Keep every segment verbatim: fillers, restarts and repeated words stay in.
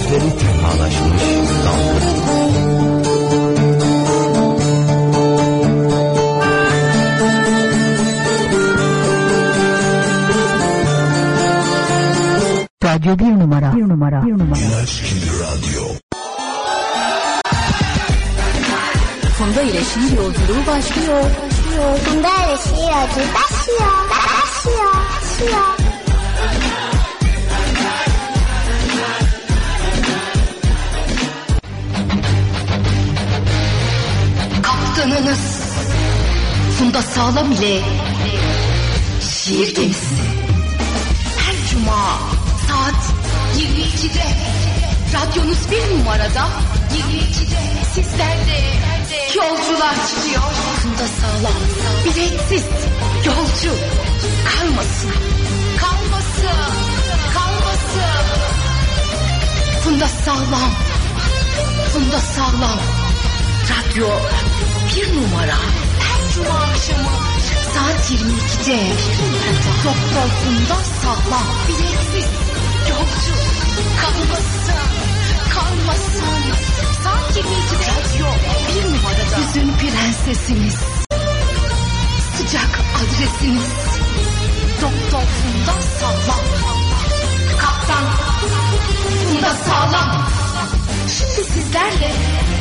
gözleri tenhalaşmış dalgın. Radyo bir numara, bir numara, bir numara. Radyo. Funda ile şiir yolculuğu başlıyor. başlıyor. Funda ile şiir yolculuğu başlıyor. Başlıyor. Başlıyor. Kaptanınız Funda Sağlam ile şiir gemisi. Her cuma saat yirmi ikide radyonuz bir numarada yirmi ikide sizlerde yolcular çıkıyor. Funda Sağlam biletsiz yolcu kalmasın, kalmasın, kalmasın. Funda Sağlam, Funda Sağlam radyo bir numara. Her cuma akşamı saat yirmi ikide Doktor Funda Sağlam biletsiz yolcu kalmasın, kalmasın. Saat yirmi ikide radyo bir numarada. Yüzün prensesiniz, sıcak adresiniz Doktor Funda Sağlam. Kaptan Funda Sağlam şimdi sizlerle.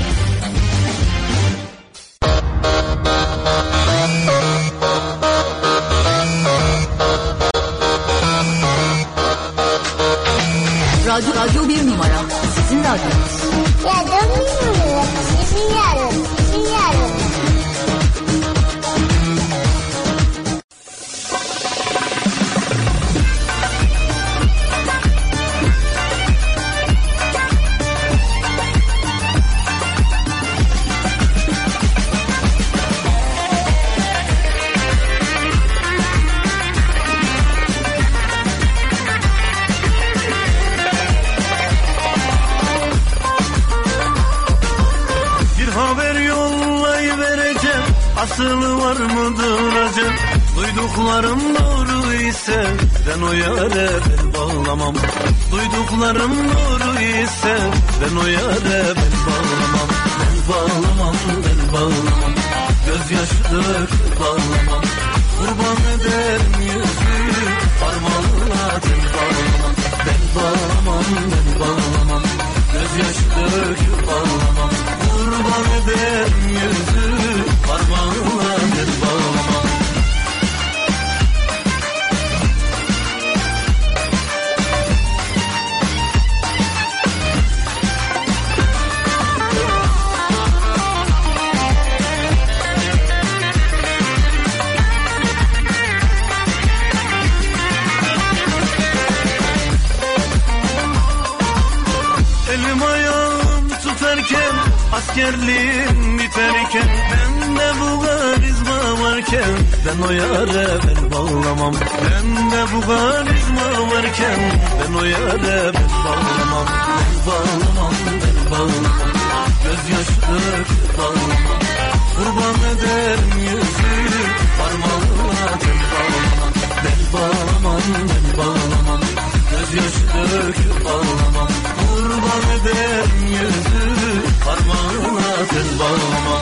Radyo, radyo bir numara. Sizin radyonuz. Radyo bir numara. Sizin radyonuz. Sizin radyonuz. Asılı var mıdır acem? Duyduklarım doğru ise ben o yâre bel bağlamam. Duyduklarım doğru ise ben o yâre bel bağlamam. Bel bağlamam, bel bağlamam. Gözyaşı dök bağlamam. Kurban ederim yüzü parmağına tel bağlamam. Bel bağlamam, bel bağlamam. Gözyaşı dök bağlamam. Kurban ederim yüzü parmağına tel bağlamam. Elim ayağım tutarken, askerliğim biterken, bende bu karizma varken ben o yâre bel bağlamam. Bende bu karizma varken ben o yâre bel bağlamam. Bel bağlamam, bel bağlamam. Gözyaşı dök bağlamam. Kurban ederim yüzü parmağına tel bağlamam. Bel bağlamam, bel bağlamam. Gözyaşı dök bağlamam. Kurban ederim yüzü parmağına tel bağlamam.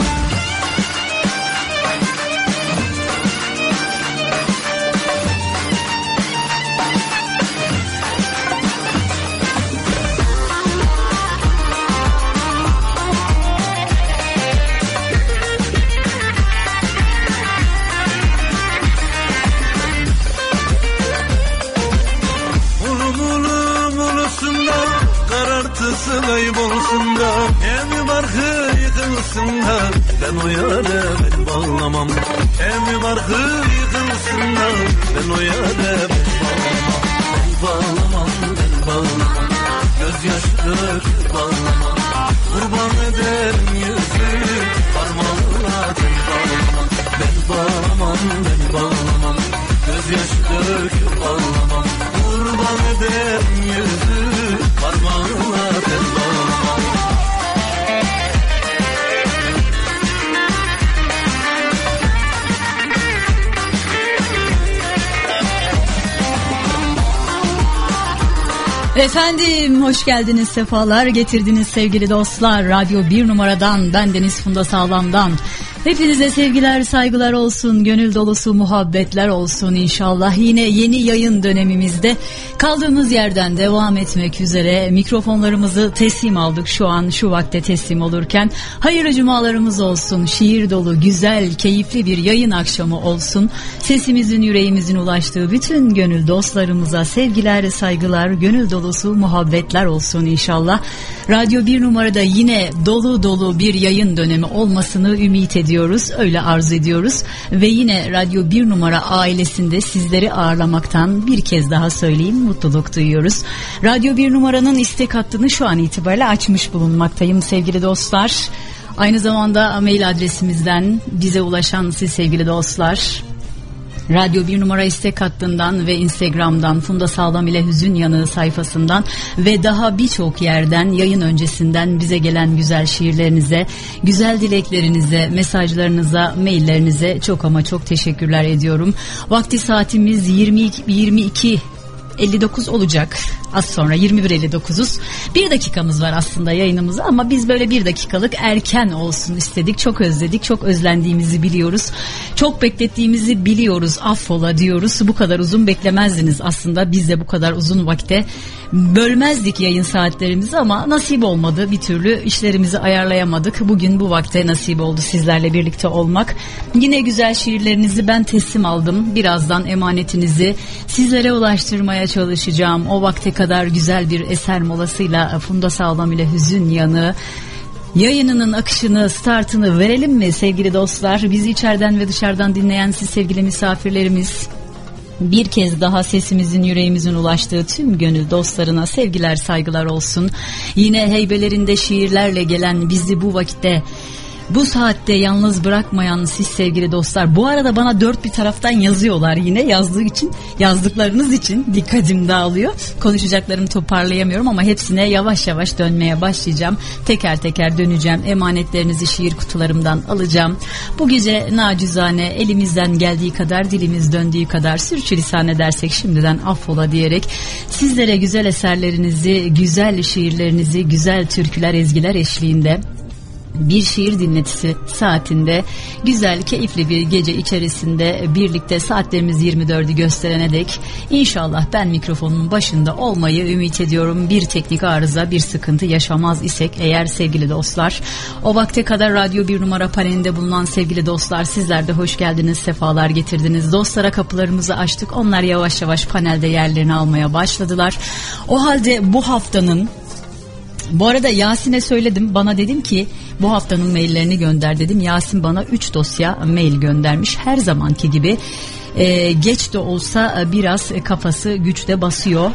Karartısı kaybolsun da, emi barkı yıkılsın da, ben o yâre bel bağlamam. Emi barkı yıkılsın da, ben o yâre bel bağlamam. Bel bağlamam, bel bağlamam. Gözyaşı dök bağlamam. Kurban ederim yüzü parmağına tel bağlamam. Bel bağlamam, bel bağlamam. Gözyaşı dök bağlamam. Kurban ederim yüzü parmağına tel bağlamam. Efendim hoş geldiniz, sefalar getirdiniz sevgili dostlar. Radyo bir numaradan, bendeniz Funda Sağlam'dan. Hepinize sevgiler, saygılar olsun, gönül dolusu muhabbetler olsun inşallah. Yine yeni yayın dönemimizde kaldığımız yerden devam etmek üzere mikrofonlarımızı teslim aldık şu an, şu vakte teslim olurken. Hayırlı cumalarımız olsun, şiir dolu, güzel, keyifli bir yayın akşamı olsun. Sesimizin, yüreğimizin ulaştığı bütün gönül dostlarımıza sevgiler, saygılar, gönül dolusu muhabbetler olsun inşallah. Radyo bir numarada yine dolu dolu bir yayın dönemi olmasını ümit ediyoruz. Öyle arzu ediyoruz ve yine Radyo bir numara ailesinde sizleri ağırlamaktan bir kez daha söyleyeyim, mutluluk duyuyoruz. Radyo bir numaranın istek hattını şu an itibariyle açmış bulunmaktayım sevgili dostlar. Aynı zamanda mail adresimizden bize ulaşan siz sevgili dostlar, Radyo bir numara istek hattından ve Instagram'dan, Funda Sağlam ile Hüzün Yanığı sayfasından ve daha birçok yerden, yayın öncesinden bize gelen güzel şiirlerinize, güzel dileklerinize, mesajlarınıza, maillerinize çok ama çok teşekkürler ediyorum. Vakti saatimiz yirmi iki elli dokuz olacak. Az sonra yirmi bir elli dokuzuz. Bir dakikamız var aslında yayınımıza ama biz böyle bir dakikalık erken olsun istedik. Çok özledik, çok özlendiğimizi biliyoruz. Çok beklettiğimizi biliyoruz. Affola diyoruz. Bu kadar uzun beklemezdiniz aslında. Biz de bu kadar uzun vakte bölmezdik yayın saatlerimizi ama nasip olmadı. Bir türlü işlerimizi ayarlayamadık. Bugün bu vakte nasip oldu sizlerle birlikte olmak. Yine güzel şiirlerinizi ben teslim aldım. Birazdan emanetinizi sizlere ulaştırmaya çalışacağım. O vakte kadar güzel bir eser molasıyla Funda Sağlam ile Hüzün Yanığı yayınının akışını, startını verelim mi sevgili dostlar? Bizi içeriden ve dışarıdan dinleyen siz sevgili misafirlerimiz, bir kez daha sesimizin, yüreğimizin ulaştığı tüm gönül dostlarına sevgiler, saygılar olsun. Yine heybelerinde şiirlerle gelen, bizi bu vakitte, bu saatte yalnız bırakmayan siz sevgili dostlar. Bu arada bana dört bir taraftan yazıyorlar yine, yazdığı için, yazdıklarınız için dikkatim dağılıyor. Konuşacaklarımı toparlayamıyorum ama hepsine yavaş yavaş dönmeye başlayacağım. Teker teker döneceğim. Emanetlerinizi şiir kutularımdan alacağım. Bu gece nacizane elimizden geldiği kadar, dilimiz döndüğü kadar sürçülisan edersek şimdiden affola diyerek sizlere güzel eserlerinizi, güzel şiirlerinizi, güzel türküler, ezgiler eşliğinde bir şiir dinletisi saatinde güzel, keyifli bir gece içerisinde birlikte saatlerimiz yirmi dördü gösterene dek inşallah ben mikrofonun başında olmayı ümit ediyorum. Bir teknik arıza, bir sıkıntı yaşamaz isek eğer sevgili dostlar, o vakte kadar Radyo bir numara panelinde bulunan sevgili dostlar, sizler de hoş geldiniz, sefalar getirdiniz. Dostlara kapılarımızı açtık, onlar yavaş yavaş panelde yerlerini almaya başladılar. O halde bu haftanın, bu arada Yasin'e söyledim, bana dedim ki bu haftanın maillerini gönder dedim. Yasin bana üç dosya mail göndermiş her zamanki gibi. Ee, geç de olsa biraz kafası güçte basıyor.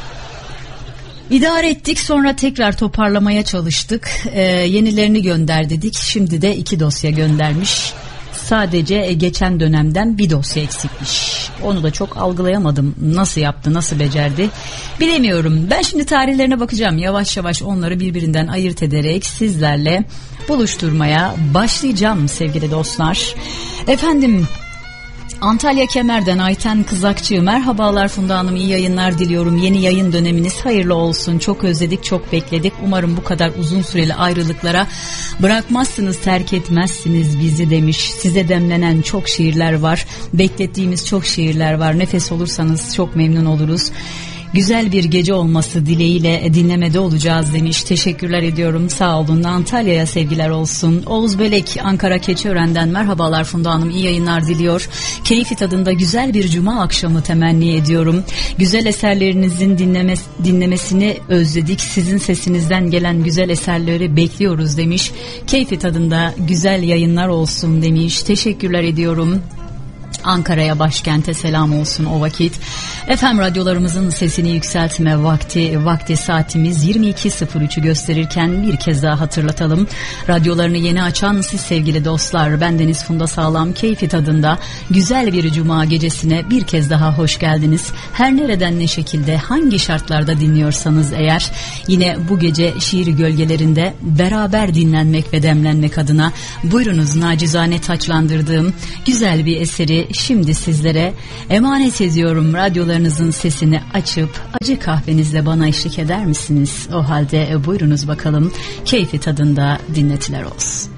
İdare ettik, sonra tekrar toparlamaya çalıştık. Ee, yenilerini gönder dedik. Şimdi de iki dosya göndermiş. Sadece geçen dönemden bir dosya eksikmiş. Onu da çok algılayamadım. Nasıl yaptı, nasıl becerdi bilemiyorum. Ben şimdi tarihlerine bakacağım. Yavaş yavaş onları birbirinden ayırt ederek sizlerle buluşturmaya başlayacağım sevgili dostlar. Efendim, Antalya Kemer'den Ayten Kızakçı, merhabalar Funda Hanım, iyi yayınlar diliyorum. Yeni yayın döneminiz hayırlı olsun. Çok özledik, çok bekledik. Umarım bu kadar uzun süreli ayrılıklara bırakmazsınız, terk etmezsiniz bizi demiş. Size demlenen çok şiirler var. Beklettiğimiz çok şiirler var. Nefes olursanız çok memnun oluruz. Güzel bir gece olması dileğiyle dinlemede olacağız demiş. Teşekkürler ediyorum. Sağ olun. Antalya'ya sevgiler olsun. Oğuz Bölek Ankara Keçiören'den merhabalar Funda Hanım. İyi yayınlar diliyor. Keyfi tadında güzel bir cuma akşamı temenni ediyorum. Güzel eserlerinizin dinlemes dinlemesini özledik. Sizin sesinizden gelen güzel eserleri bekliyoruz demiş. Keyfi tadında güzel yayınlar olsun demiş. Teşekkürler ediyorum. Ankara'ya, başkente selam olsun o vakit. F M radyolarımızın sesini yükseltme vakti, vakti saatimiz yirmi iki sıfır üçü gösterirken bir kez daha hatırlatalım. Radyolarını yeni açan siz sevgili dostlar, bendeniz Funda Sağlam, keyfi tadında güzel bir cuma gecesine bir kez daha hoş geldiniz. Her nereden, ne şekilde, hangi şartlarda dinliyorsanız eğer, yine bu gece şiir gölgelerinde beraber dinlenmek ve demlenmek adına buyurunuz nacizane taçlandırdığım güzel bir eseri şimdi sizlere emanet ediyorum. Radyolarınızın sesini açıp acı kahvenizle bana eşlik eder misiniz? O halde buyurunuz bakalım, keyfi tadında dinletiler olsun.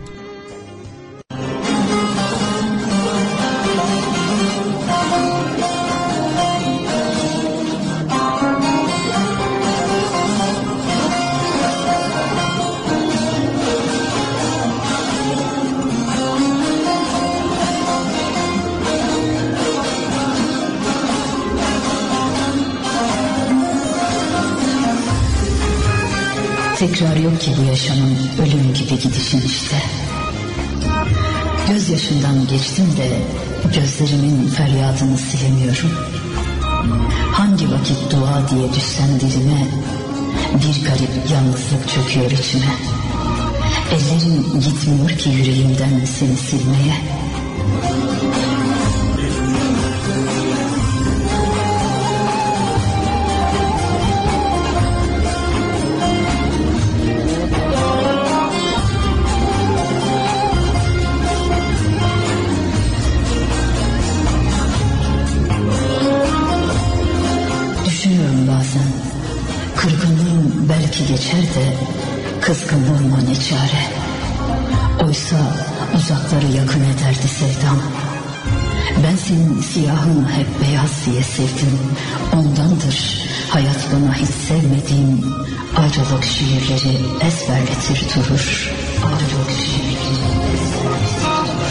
Tekrar yok ki bu yaşamın, ölüm gibi gidişin işte. Gözyaşından geçtim de gözlerimin feryadını silemiyorum. Hangi vakit dua diye düşsem dilime, bir garip yalnızlık çöküyor içime. Ellerim gitmiyor ki yüreğimden seni silmeye. Kırgınlığım belki geçer de kızgınlığıma ne çare. Oysa uzakları yakın ederdi sevdam. Ben senin siyahını hep beyaz diye sevdim. Ondandır hayat bana hiç sevmediğim ayrılık şiirleri ezberletir durur. Ayrılık şiirleri ezberletir.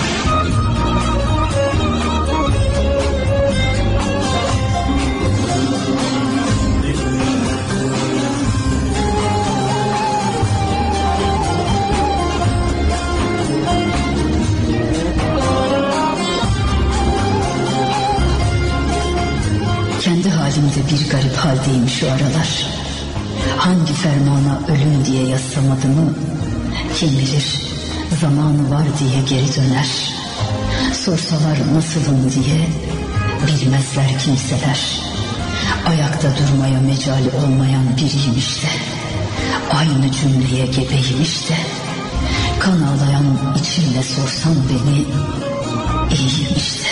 Kendi halimde bir garip haldeyim şu aralar. Hangi fermana ölüm diye yazsamadımı, kim bilir zamanı var diye geri döner. Sorsalar nasılım diye bilmezler kimseler. Ayakta durmaya mecali olmayan biriyim işte. Aynı cümleye gebeyim işte. Kan ağlayan içimle sorsan beni, iyiyim işte.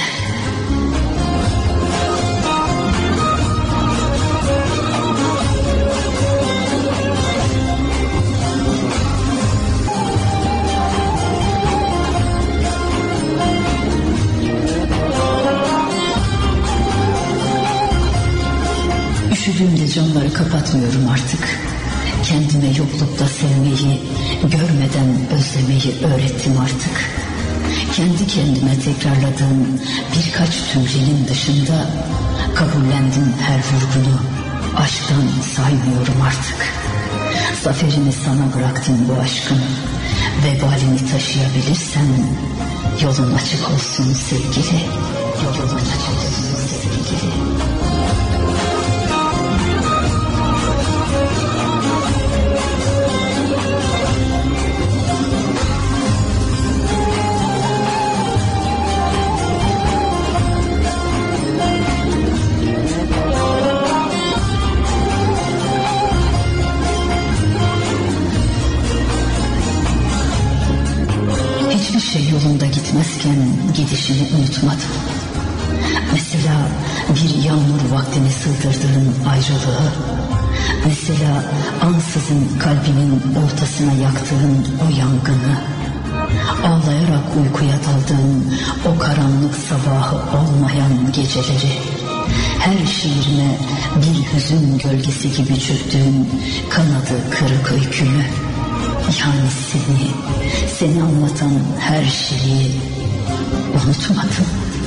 Üşüdüğümde camları kapatmıyorum artık. Kendime yoklukta sevmeyi, görmeden özlemeyi öğrettim artık. Kendi kendime tekrarladığım birkaç cümlenin dışında kabullendim her vurgunu. Aşktan saymıyorum artık. Zaferini sana bıraktım bu aşkın. Vebalini taşıyabilirsen yolun açık olsun sevgili. Yolun açık olsun sevgili. Hiçbir şey yolunda gitmezken gidişini unutmadım. Mesela bir yağmur vaktini sığdırdığın ayrılığı, mesela ansızın kalbinin ortasına yaktığın o yangını, ağlayarak uykuya daldığın o karanlık sabahı olmayan geceleri, her şiirime bir hüzün gölgesi gibi çöktüğün kanadı kırık öykümü, yani seni, seni anlatan her şeyi unutmadım.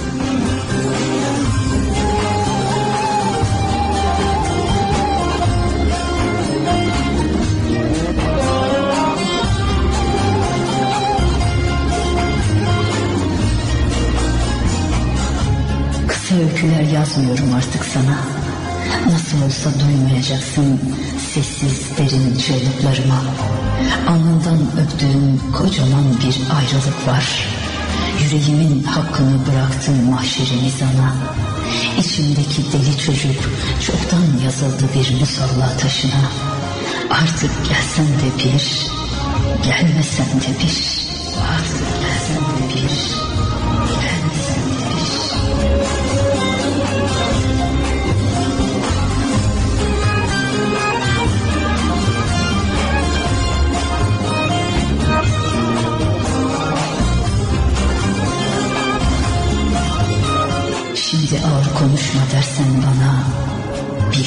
Kısa öyküler yazmıyorum artık sana. Nasıl olsa duymayacaksın sessiz derin çığlıklarıma. Alnından öptüğüm kocaman bir ayrılık var. Yüreğimin hakkını bıraktım mahşeri mizana. İçimdeki deli çocuk çoktan yazıldı bir musalla taşına. Artık gelsen de bir, gelmesen de bir. Artık gelsen de bir, gelmesen de bir.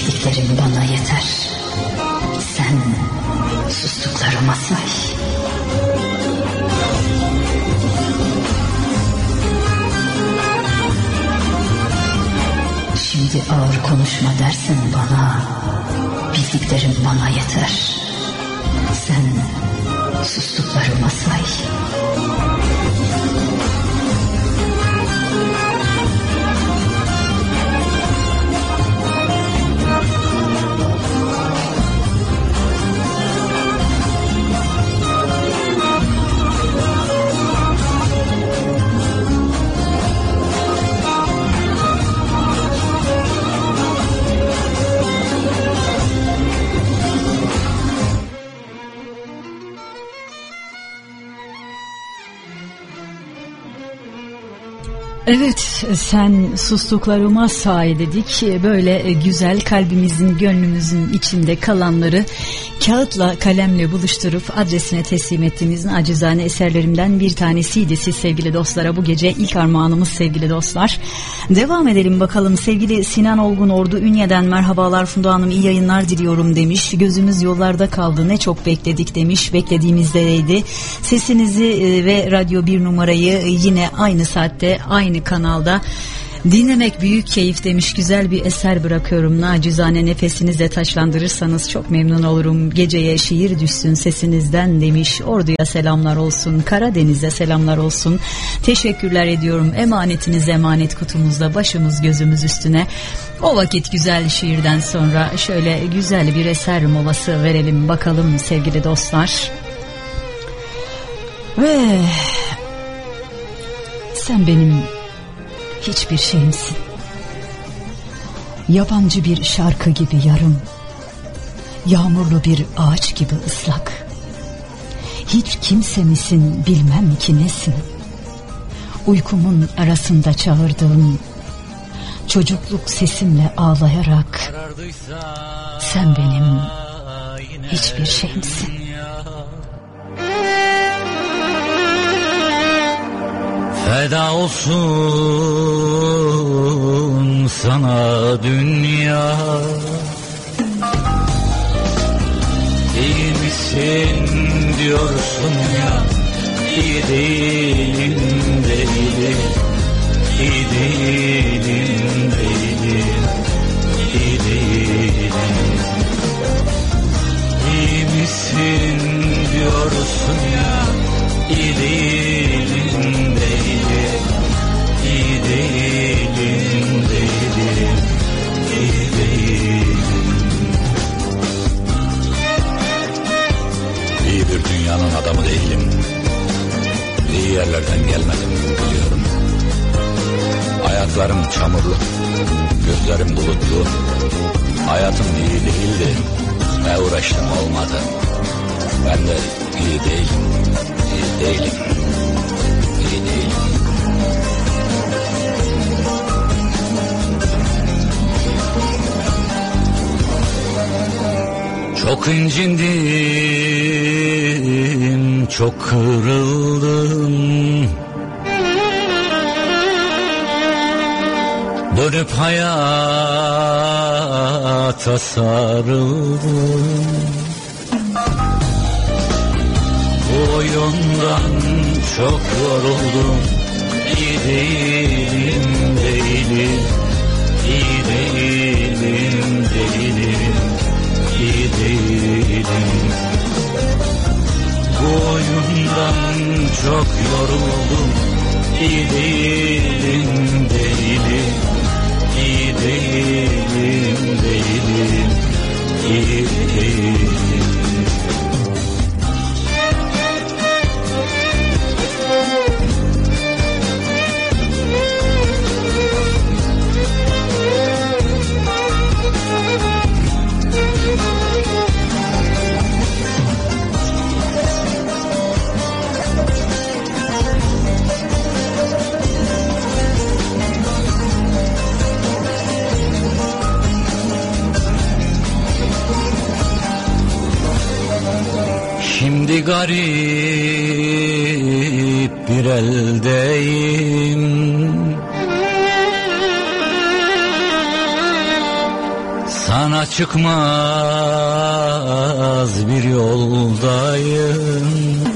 Bildiklerim bana yeter. Sen sustuklarıma say. Şimdi ağır konuşma dersen bana, bildiklerim bana yeter. Sen sustuklarıma say. Evet, sen sustuklarıma say dedik. Böyle güzel, kalbimizin, gönlümüzün içinde kalanları kağıtla, kalemle buluşturup adresine teslim ettiğimiz acizane eserlerimden bir tanesiydi siz sevgili dostlara. Bu gece ilk armağanımız sevgili dostlar. Devam edelim bakalım. Sevgili Sinan Olgun Ordu Ünye'den merhabalar Funda Hanım, iyi yayınlar diliyorum demiş. Gözümüz yollarda kaldı, ne çok bekledik demiş. Beklediğimizdeydi. Sesinizi ve Radyo bir numarayı yine aynı saatte, aynı kanalda dinlemek büyük keyif demiş. Güzel bir eser bırakıyorum. Nacizane nefesinizle taçlandırırsanız çok memnun olurum. Geceye şiir düşsün sesinizden demiş. Ordu'ya selamlar olsun. Karadeniz'e selamlar olsun. Teşekkürler ediyorum. Emanetiniz emanet kutumuzda, başımız gözümüz üstüne. O vakit güzel şiirden sonra şöyle güzel bir eser molası verelim bakalım sevgili dostlar. Ve sen benim hiçbir şeyimsin. Yabancı bir şarkı gibi yarım, yağmurlu bir ağaç gibi ıslak. Hiç kimse misin bilmem ki nesin. Uykumun arasında çağırdığım, çocukluk sesimle ağlayarak, sen benim hiçbir şeyimsin. Feda olsun sana dünya. İyi misin diyorsun ya, iyi değilim değilim, iyi değilim değilim, iyi değilim. İyi misin diyorsun ya, iyi değilim değilim, iyi değilim değilim, iyi değilim. İyi bir dünyanın adamı değilim. İyi yerlerden gelmedim biliyorum. Ayaklarım çamurlu, gözlerim bulutlu. Hayatım iyi değildi, ne uğraştım olmadı. Ben de iyi değilim, iyi değilim, iyi değilim. Çok incindim, çok kırıldım. Dönüp hayata sarıldım. Bu oyundan çok yoruldum. İyi değilim, değilim, iyi değilim, değilim, iyi değilim. Bu oyundan çok yoruldum. İyi değilim, değilim, iyi değilim, değilim, iyi değilim. Şimdi garip bir eldeyim. Sana Karşına çıkmaz bir yoldayım,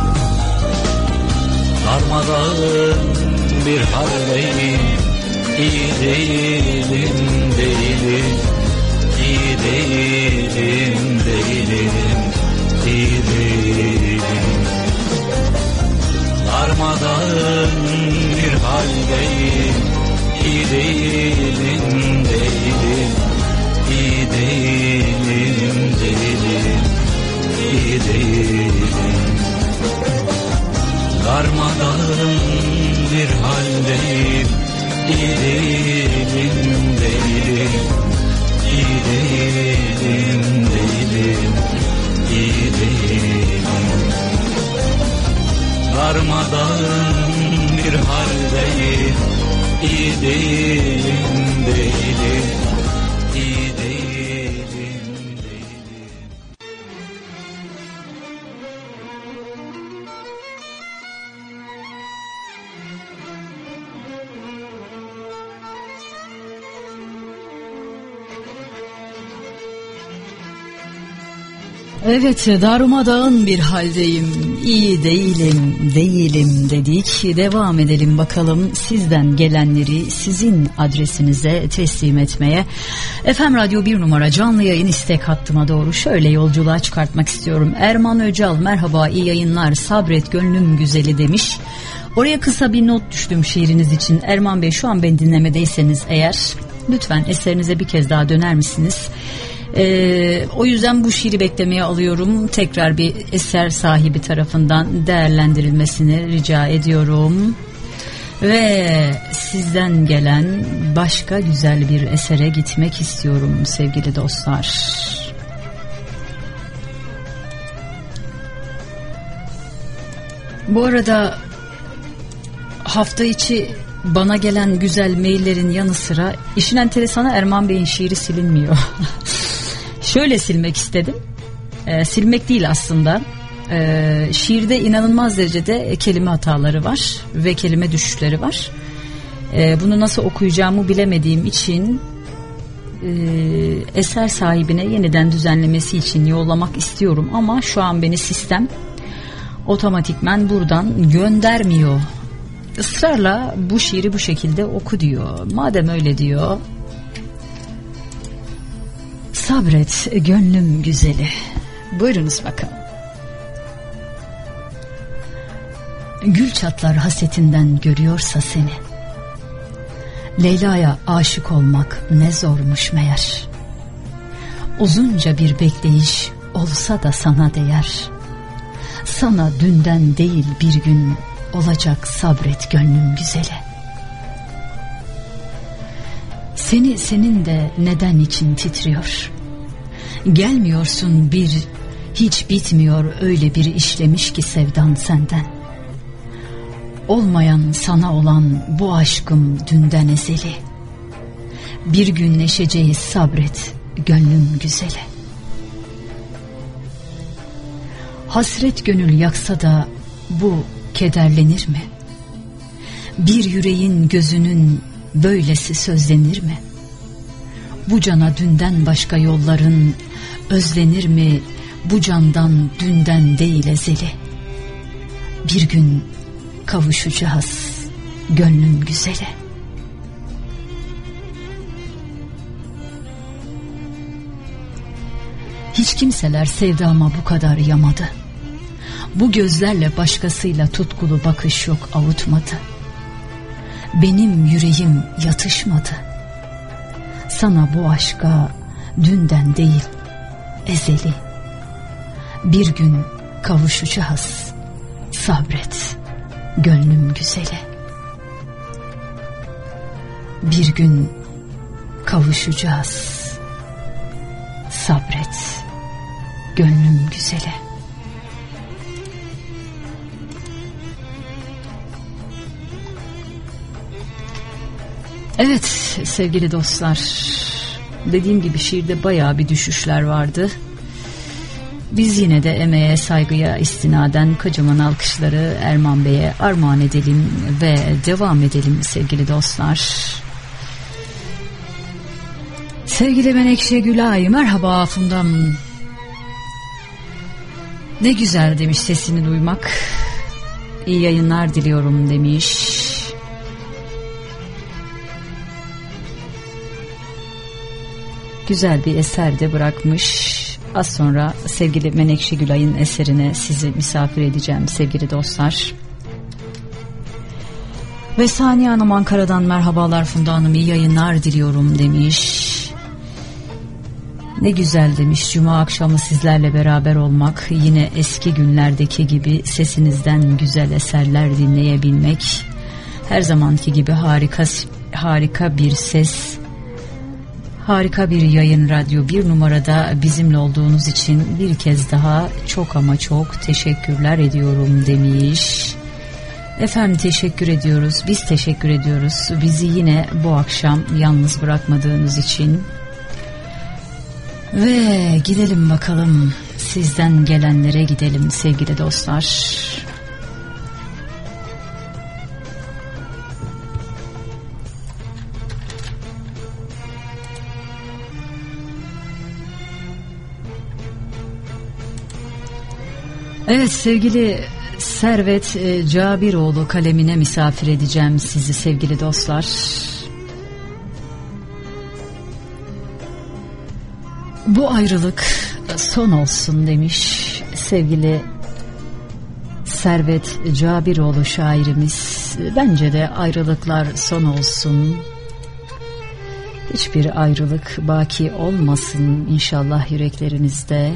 darmadağın bir haldeyim. İyi değilim, değilim, iyi değilim, değilim, iyi değilim. Darmadağın bir haldeyim, iyi değilim, değilim, iyi değilim, değilim, iyi değilim. Darmadağın bir haldeyim, iyi değilim, değilim, iyi değilim, değilim, iyi değilim. Darmadağın bir haldeyim, iyi değilim, değilim, iyi değilim, değilim. Evet, darmadağın bir haldeyim, iyi değilim, değilim dedik. Devam edelim bakalım sizden gelenleri sizin adresinize teslim etmeye. F M Radyo bir numara canlı yayın istek hattıma doğru şöyle yolculuğa çıkartmak istiyorum. Erman Öcal, merhaba, iyi yayınlar, sabret gönlüm güzeli demiş. Oraya kısa bir not düştüm şiiriniz için. Erman Bey, şu an beni dinlemedeyseniz eğer lütfen eserinize bir kez daha döner misiniz? Ee, o yüzden bu şiiri beklemeye alıyorum. Tekrar bir eser sahibi tarafından değerlendirilmesini rica ediyorum. Ve sizden gelen başka güzel bir esere gitmek istiyorum sevgili dostlar. Bu arada hafta içi bana gelen güzel maillerin yanı sıra işin enteresanı Erman Bey'in şiiri silinmiyor. Şöyle silmek istedim. Ee, silmek değil aslında. Ee, şiirde inanılmaz derecede kelime hataları var ve kelime düşüşleri var. Ee, bunu nasıl okuyacağımı bilemediğim için e, eser sahibine yeniden düzenlemesi için yollamak istiyorum ama şu an beni sistem otomatikman buradan göndermiyor. Israrla bu şiiri bu şekilde oku diyor. Madem öyle diyor, sabret gönlüm güzeli. Buyurunuz bakalım. Gül çatlar hasetinden görüyorsa seni, Leyla'ya aşık olmak ne zormuş meğer. Uzunca bir bekleyiş olsa da sana değer. Sana dünden değil bir gün olacak sabret gönlüm güzeli. Seni senin de neden için titriyor? Gelmiyorsun bir, hiç bitmiyor öyle bir işlemiş ki sevdan senden. Olmayan sana olan bu aşkım dünden ezeli. Bir gün neşeceğiz sabret gönlüm güzeli. Hasret gönül yaksa da bu kederlenir mi? Bir yüreğin gözünün böylesi sözlenir mi? Bu cana dünden başka yolların özlenir mi? Bu candan dünden değil ezeli. Bir gün kavuşacağız gönlüm güzeli. Hiç kimseler sevdama bu kadar yamadı. Bu gözlerle başkasıyla tutkulu bakış yok avutmadı. Benim yüreğim yatışmadı. Sana bu aşka dünden değil ezeli. Bir gün kavuşacağız sabret gönlüm güzeli. Bir gün kavuşacağız sabret gönlüm güzeli. Evet sevgili dostlar, dediğim gibi şiirde bayağı bir düşüşler vardı. Biz yine de emeğe, saygıya istinaden kocaman alkışları Erman Bey'e armağan edelim ve devam edelim sevgili dostlar. Sevgili Menekşe Gülay, merhaba Fundam. Ne güzel demiş sesini duymak. İyi yayınlar diliyorum demiş. Güzel bir eser de bırakmış. Az sonra sevgili Menekşe Gülay'ın eserine sizi misafir edeceğim sevgili dostlar. Ve Saniye Hanım Ankara'dan merhabalar Funda Hanım, iyi yayınlar diliyorum demiş. Ne güzel demiş, cuma akşamı sizlerle beraber olmak, yine eski günlerdeki gibi sesinizden güzel eserler dinleyebilmek, her zamanki gibi harika harika bir ses, harika bir yayın. Radyo bir numarada bizimle olduğunuz için bir kez daha çok ama çok teşekkürler ediyorum demiş. Efendim teşekkür ediyoruz, biz teşekkür ediyoruz bizi yine bu akşam yalnız bırakmadığınız için. Ve gidelim bakalım, sizden gelenlere gidelim sevgili dostlar. Evet, sevgili Servet e, Cabiroğlu kalemine misafir edeceğim sizi sevgili dostlar. Bu ayrılık son olsun demiş sevgili Servet Cabiroğlu şairimiz. Bence de ayrılıklar son olsun. Hiçbir ayrılık baki olmasın inşallah yüreklerinizde.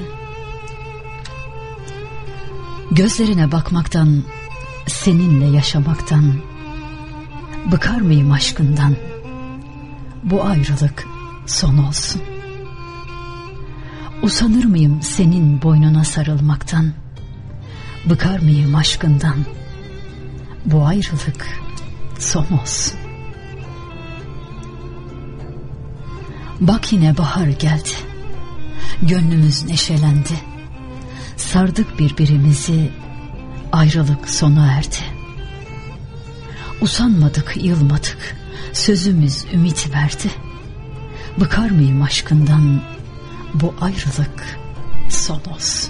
Gözlerine bakmaktan, seninle yaşamaktan, bıkar mıyım aşkından? Bu ayrılık son olsun. Usanır mıyım senin boynuna sarılmaktan? Bıkar mıyım aşkından? Bu ayrılık son olsun. Bak yine bahar geldi. Gönlümüz neşelendi. Sardık birbirimizi, ayrılık sona erdi. Usanmadık, yılmadık, sözümüz ümit verdi. Bıkar mıyım aşkından? Bu ayrılık son olsun.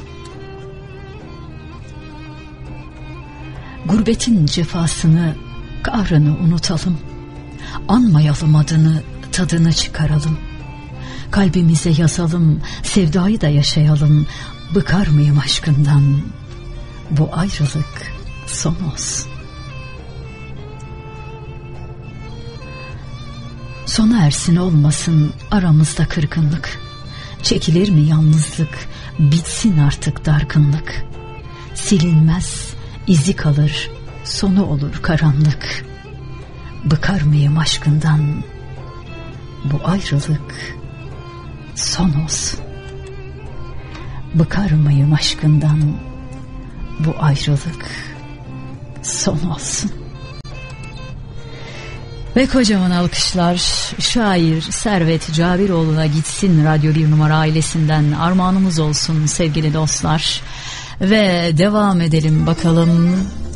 Gurbetin cefasını, kahrını unutalım. Anmayalım adını, tadını çıkaralım. Kalbimize yazalım, sevdayı da yaşayalım. Bıkar mıyım aşkından? Bu ayrılık son olsun. Sona ersin olmasın aramızda kırgınlık. Çekilir mi yalnızlık? Bitsin artık dargınlık. Silinmez, izi kalır, sonu olur karanlık. Bıkar mıyım aşkından? Bu ayrılık son olsun. Bıkar mıyım aşkından? Bu ayrılık son olsun. Ve kocaman alkışlar şair Servet Cabiroğlu'na gitsin, Radyo bir numara ailesinden armağanımız olsun sevgili dostlar. Ve devam edelim bakalım.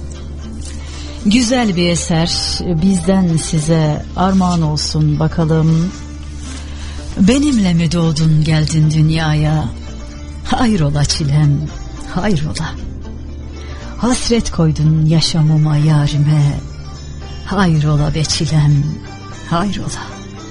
Güzel bir eser bizden size armağan olsun bakalım. Benimle mi doğdun geldin dünyaya? Hayrola çilem, hayrola. Hasret koydun yaşamıma, yarime. Hayrola be çilem, hayrola.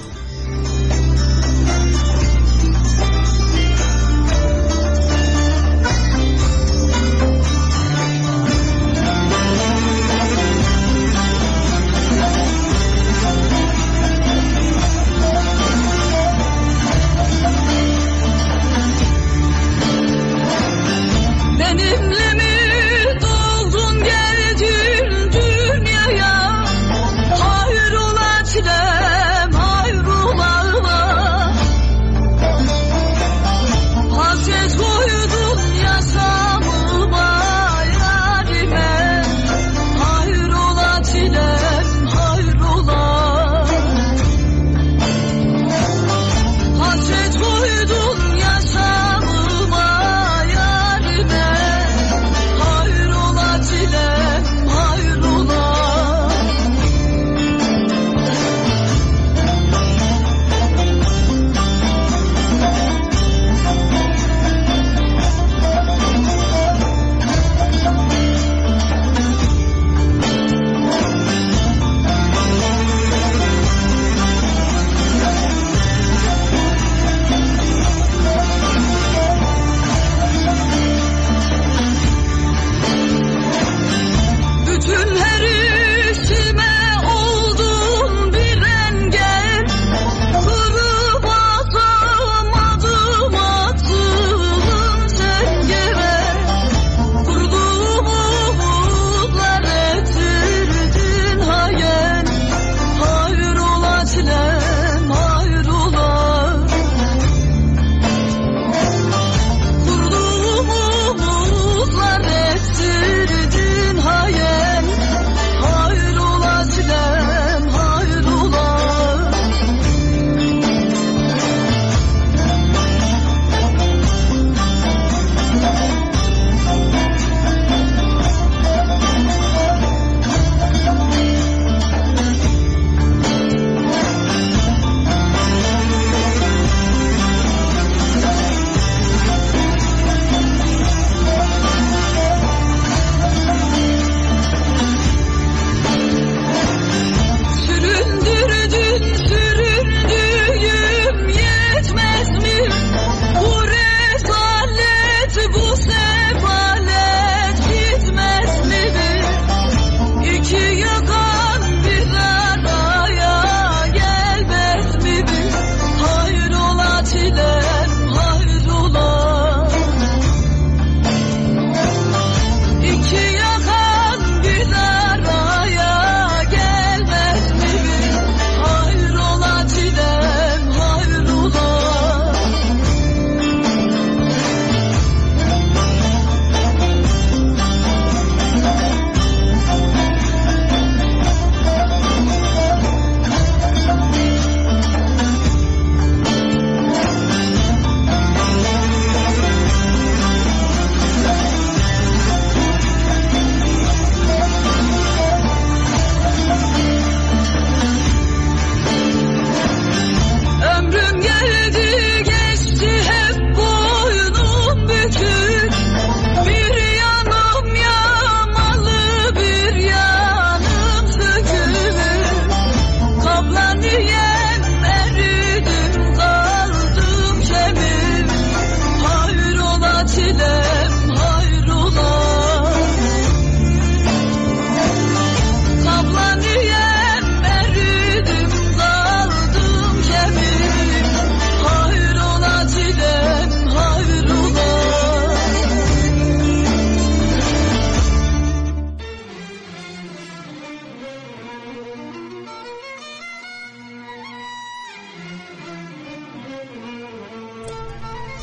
Benimle mi doğdun geldin dünyaya? Hayrola çilem,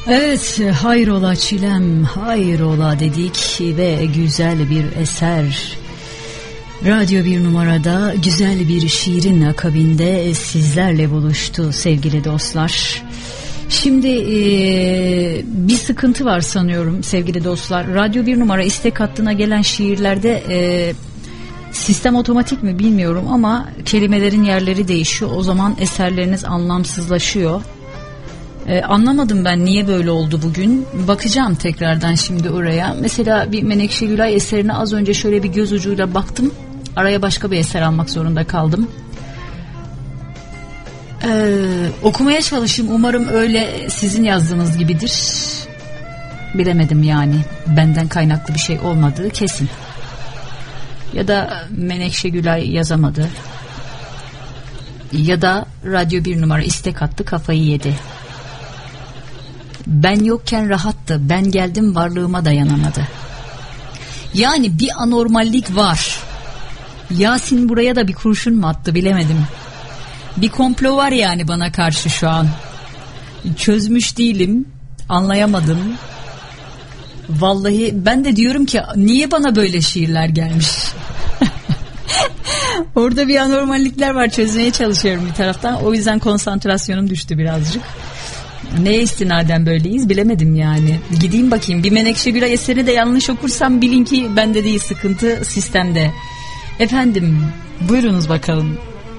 Evet, hayrola çilem, hayrola dedik ve güzel bir eser. Radyo bir numarada güzel bir şiirin akabinde sizlerle buluştu sevgili dostlar. Şimdi ee, bir sıkıntı var sanıyorum sevgili dostlar. Radyo bir numara istek hattına gelen şiirlerde ee, sistem otomatik mi bilmiyorum ama kelimelerin yerleri değişiyor. O zaman eserleriniz anlamsızlaşıyor. Ee, anlamadım ben niye böyle oldu bugün. Bakacağım tekrardan şimdi oraya. Mesela bir Menekşe Gülay eserine az önce şöyle bir göz ucuyla baktım. Araya başka bir eser almak zorunda kaldım. Ee, okumaya çalışayım. Umarım öyle sizin yazdığınız gibidir. Bilemedim yani. Benden kaynaklı bir şey olmadığı kesin. Ya da Menekşe Gülay yazamadı. Ya da Radyo bir numara istek attı, kafayı yedi. Ben yokken rahattı. Ben geldim, varlığıma dayanamadı. Yani bir anormallik var. Yasin buraya da bir kurşun mu attı bilemedim. Bir komplo var yani bana karşı şu an. Çözmüş değilim. Anlayamadım. Vallahi ben de diyorum ki niye bana böyle şiirler gelmiş? Orada bir anormallikler var, çözmeye çalışıyorum bir taraftan. O yüzden konsantrasyonum düştü birazcık. Neye istinaden böyleyiz bilemedim yani. Gideyim bakayım, bir Menekşe Gülay eseri de yanlış okursam bilin ki bende değil, sıkıntı sistemde. Efendim buyurunuz bakalım.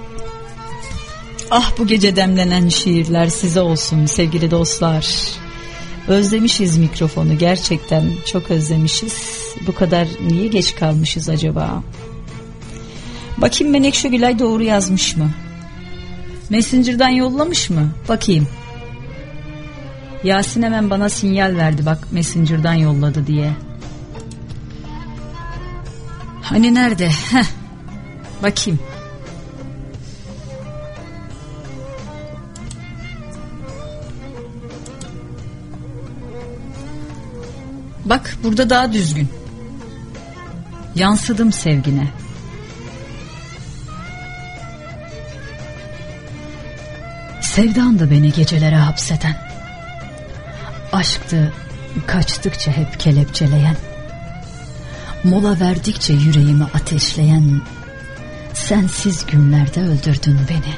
Ah bu gece demlenen şiirler size olsun sevgili dostlar. Özlemişiz mikrofonu, gerçekten çok özlemişiz. Bu kadar niye geç kalmışız acaba? Bakayım Menekşe Gülay doğru yazmış mı? Messenger'dan yollamış mı? Bakayım. Yasin hemen bana sinyal verdi, bak Messenger'dan yolladı diye. Hani nerede? Heh. Bakayım. Bak burada daha düzgün. Yansıdım sevgine. Sevdan da beni gecelere hapseden, aşktı kaçtıkça hep kelepçeleyen, mola verdikçe yüreğimi ateşleyen, sensiz günlerde öldürdün beni.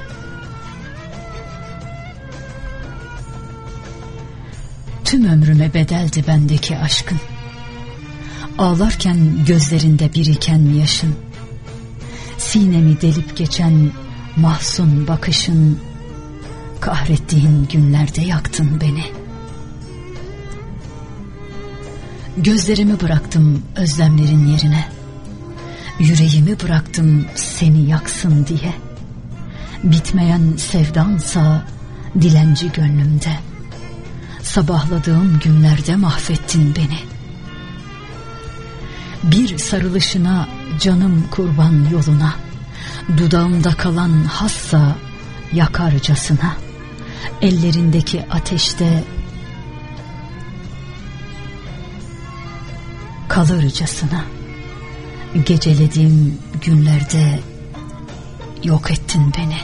Tüm ömrüme bedeldi bendeki aşkın, ağlarken gözlerinde biriken yaşın, sinemi delip geçen mahzun bakışın, kahrettiğin günlerde yaktın beni. Gözlerimi bıraktım özlemlerin yerine, yüreğimi bıraktım seni yaksın diye. Bitmeyen sevdansa dilenci gönlümde, sabahladığım günlerde mahvettin beni. Bir sarılışına canım kurban yoluna, dudağımda kalan hassa yakarcasına, ellerindeki ateşte kalırcasına, gecelediğim günlerde yok ettin beni.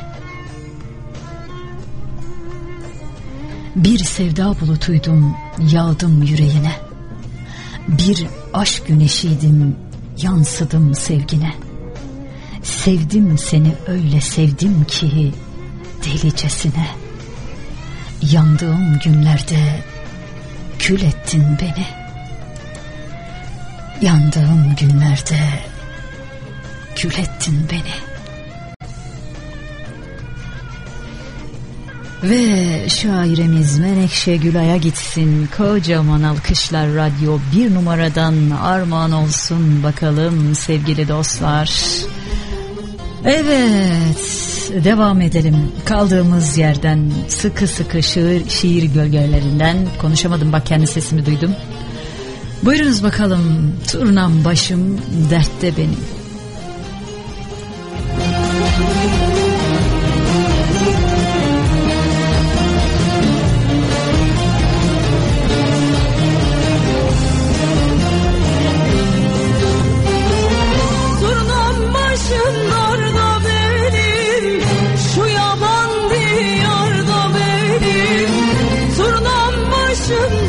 Bir sevda bulutuydum, yağdım yüreğine, bir aşk güneşiydim, yansıdım sevgine. Sevdim seni, öyle sevdim ki delicesine, yandığım günlerde kül ettin beni. Yandığım günlerde kül ettin beni. Ve şairimiz Menekşe Gülay'a gitsin kocaman alkışlar, radyo bir numaradan armağan olsun bakalım sevgili dostlar. Evet, devam edelim kaldığımız yerden, sıkı sıkı şiir, şiir gölgelerinden. Konuşamadım bak, kendi sesimi duydum. Buyurunuz bakalım, turnam başım dertte benim. Şu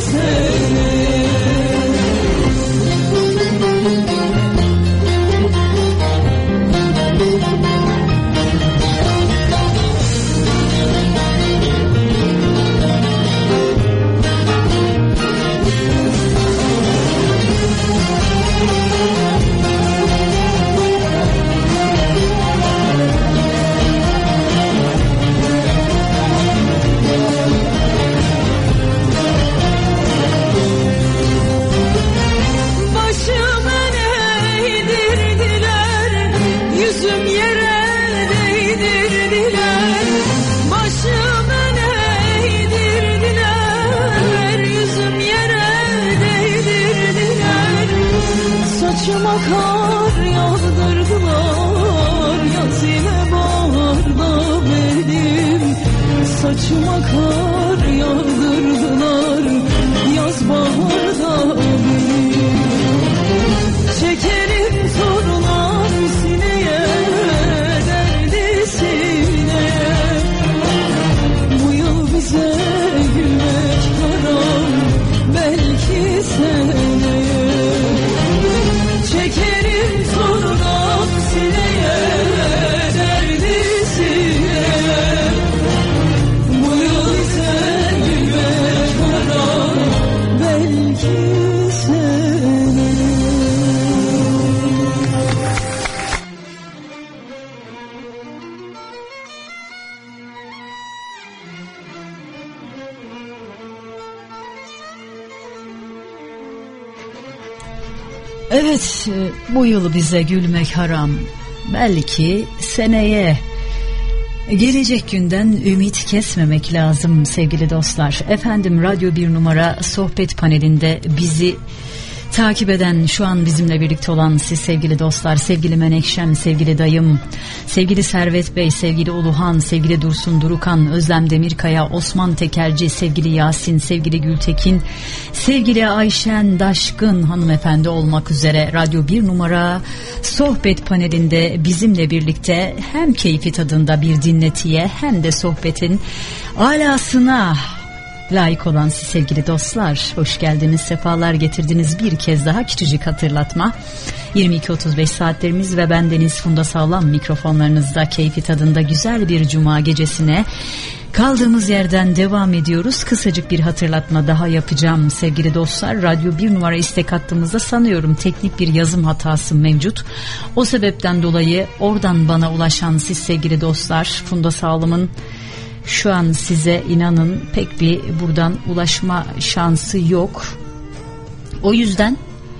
Saçıma kar yağdırdılar, yaz baharda benim. Çekerim torunlar sineye, derdi sineye. Bu yıl bize gülmek haram, belki seneye. Çekerim torunlar sineye, derdi sineye. Evet, bu yıl bize gülmek haram, belki seneye. Gelecek günden ümit kesmemek lazım sevgili dostlar. Efendim, Radyo bir numara sohbet panelinde bizi takip eden, şu an bizimle birlikte olan siz sevgili dostlar, sevgili Menekşem, sevgili dayım, sevgili Servet Bey, sevgili Uluhan, sevgili Dursun Durukan, Özlem Demirkaya, Osman Tekelci, sevgili Yasin, sevgili Gültekin, sevgili Ayşen Daşkın hanımefendi olmak üzere Radyo bir numara sohbet panelinde bizimle birlikte hem keyfi tadında bir dinletiye hem de sohbetin alasına layık olan siz sevgili dostlar, hoş geldiniz, sefalar getirdiniz. Bir kez daha küçücük hatırlatma, yirmi iki otuz beş saatlerimiz ve bendeniz Funda Sağlam mikrofonlarınızda keyfi tadında güzel bir cuma gecesine kaldığımız yerden devam ediyoruz. Kısacık bir hatırlatma daha yapacağım sevgili dostlar. Radyo bir numara istek hattımızda sanıyorum teknik bir yazım hatası mevcut. O sebepten dolayı oradan bana ulaşan siz sevgili dostlar, Funda Sağlam'ın şu an size inanın pek bir buradan ulaşma şansı yok. O yüzden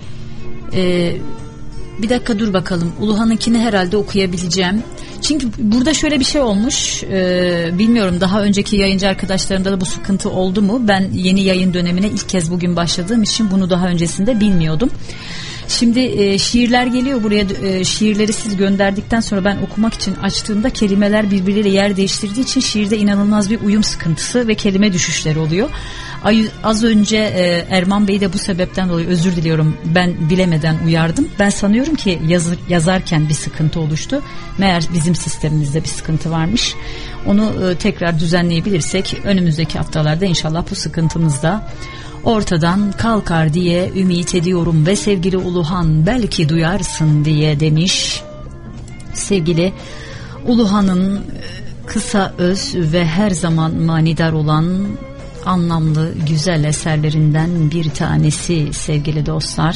e, bir dakika dur bakalım. Uluhan'ınkini herhalde okuyabileceğim. Çünkü burada şöyle bir şey olmuş. E, bilmiyorum, daha önceki yayıncı arkadaşlarımda da bu sıkıntı oldu mu? Ben yeni yayın dönemine ilk kez bugün başladığım için bunu daha öncesinde bilmiyordum. Şimdi e, şiirler geliyor buraya, e, şiirleri siz gönderdikten sonra ben okumak için açtığımda kelimeler birbiriyle yer değiştirdiği için şiirde inanılmaz bir uyum sıkıntısı ve kelime düşüşleri oluyor. Ay, az önce e, Erman Bey'i de bu sebepten dolayı özür diliyorum, ben bilemeden uyardım. Ben sanıyorum ki yaz, yazarken bir sıkıntı oluştu. Meğer bizim sistemimizde bir sıkıntı varmış. Onu e, tekrar düzenleyebilirsek önümüzdeki haftalarda inşallah bu sıkıntımız da ortadan kalkar diye ümit ediyorum. Ve sevgili Uluhan, belki duyarsın diye demiş. Sevgili Uluhan'ın kısa, öz ve her zaman manidar olan anlamlı güzel eserlerinden bir tanesi sevgili dostlar.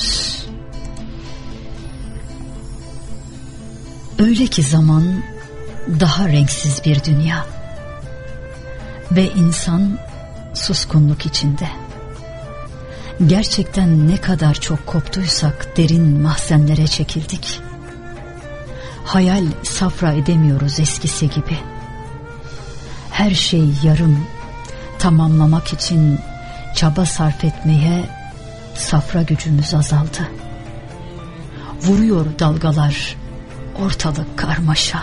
Öyle ki zaman daha renksiz bir dünya ve insan suskunluk içinde. Gerçekten ne kadar çok koptuysak derin mahzenlere çekildik. Hayal safra edemiyoruz eskisi gibi. Her şey yarım, tamamlamak için çaba sarf etmeye safra gücümüz azaldı. Vuruyor dalgalar, ortalık karmaşa.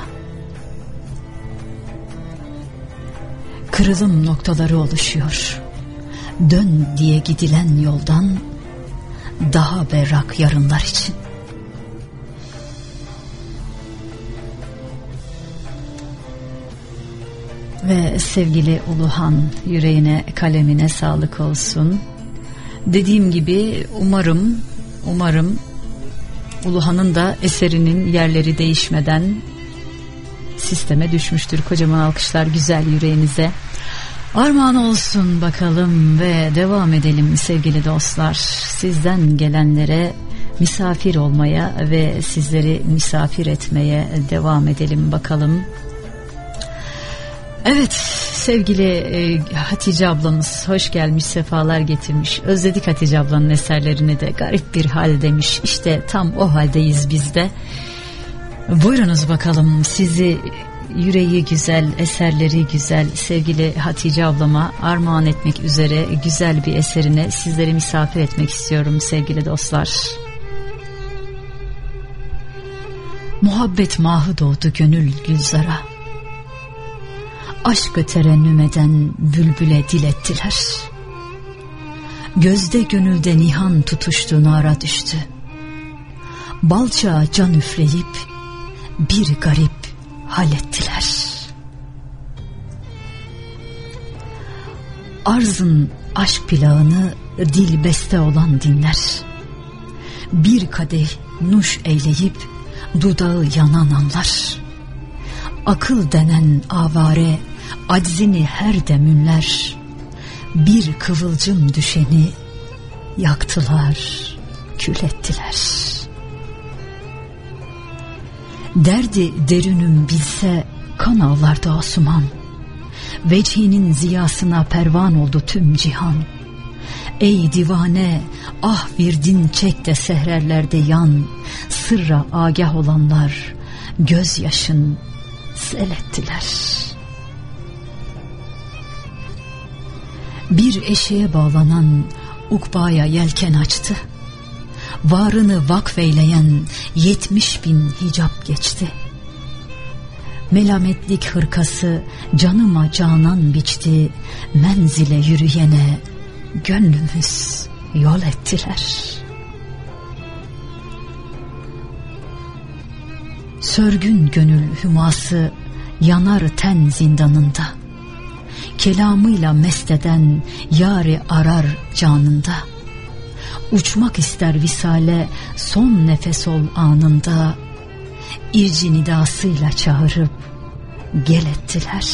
Kırılım noktaları oluşuyor. Dön diye gidilen yoldan daha berrak yarınlar için. Ve sevgili Uluhan, yüreğine kalemine sağlık olsun. Dediğim gibi umarım umarım Uluhan'ın da eserinin yerleri değişmeden sisteme düşmüştür. Kocaman alkışlar güzel yüreğinize. Armağan olsun bakalım ve devam edelim sevgili dostlar. Sizden gelenlere misafir olmaya ve sizleri misafir etmeye devam edelim bakalım. Evet sevgili e, Hatice ablamız hoş gelmiş, sefalar getirmiş. Özledik Hatice ablanın eserlerini de, garip bir hal demiş. İşte tam o haldeyiz biz de. Buyurunuz bakalım, sizi yüreği güzel, eserleri güzel sevgili Hatice ablama armağan etmek üzere güzel bir eserine sizleri misafir etmek istiyorum sevgili dostlar. Muhabbet mahı doğdu gönül gülzara, aşkı terennüm eden bülbüle dilettiler. Gözde gönülde nihan tutuştu, nara düştü. Balçağa can üfleyip bir garip hallettiler. Arzın aşk plağını dil beste olan dinler. Bir kadeh nuş eyleyip dudağı yanan anlar. Akıl denen avare aczini her demünler. Bir kıvılcım düşeni yaktılar, kül ettiler. Derdi derünüm bilse kan ağlardı Asuman. Vecihinin ziyasına pervan oldu tüm cihan. Ey divane, ah virdin çek de sehrerlerde yan. Sırra agah olanlar gözyaşın sel ettiler. Bir eşeğe bağlanan ukbaya yelken açtı. Varını vakfeyleyen yetmiş bin hicap geçti. Melametlik hırkası canıma canan biçti. Menzile yürüyene gönlümüz yol ettiler. Sörgün gönül hüması yanar ten zindanında. Kelamıyla mesteden yâri arar canında. Uçmak ister visale son nefes ol anında. İrci nidasıyla çağırıp gel ettiler.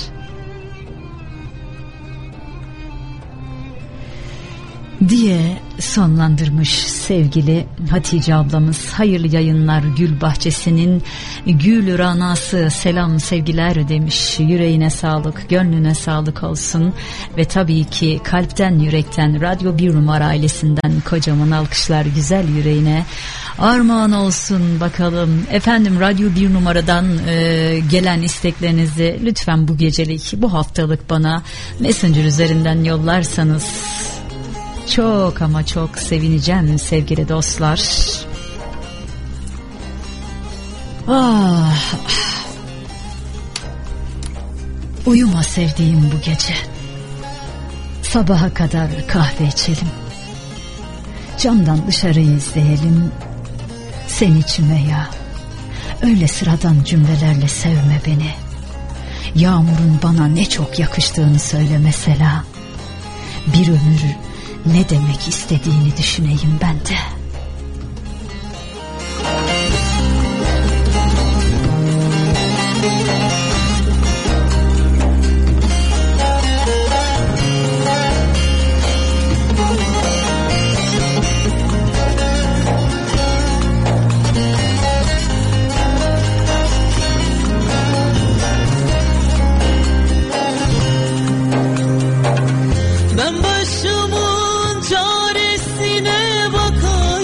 Diye sonlandırmış sevgili Hatice ablamız. Hayırlı yayınlar Gül Bahçesi'nin Gül Ranası, selam sevgiler demiş. Yüreğine sağlık, gönlüne sağlık olsun ve tabii ki kalpten yürekten Radyo Bir Numara ailesinden kocaman alkışlar güzel yüreğine armağan olsun bakalım. Efendim Radyo Bir Numara'dan e, gelen isteklerinizi lütfen bu gecelik, bu haftalık bana Messenger üzerinden yollarsanız çok ama çok sevineceğim sevgili dostlar. Ah, uyuma sevdiğim bu gece. Sabaha kadar kahve içelim. Camdan dışarıyı izleyelim. Sen içime ya. Öyle sıradan cümlelerle sevme beni. Yağmurun bana ne çok yakıştığını söyle mesela. Bir ömür ne demek istediğini düşüneyim ben de. Ben başımın çaresine bakar.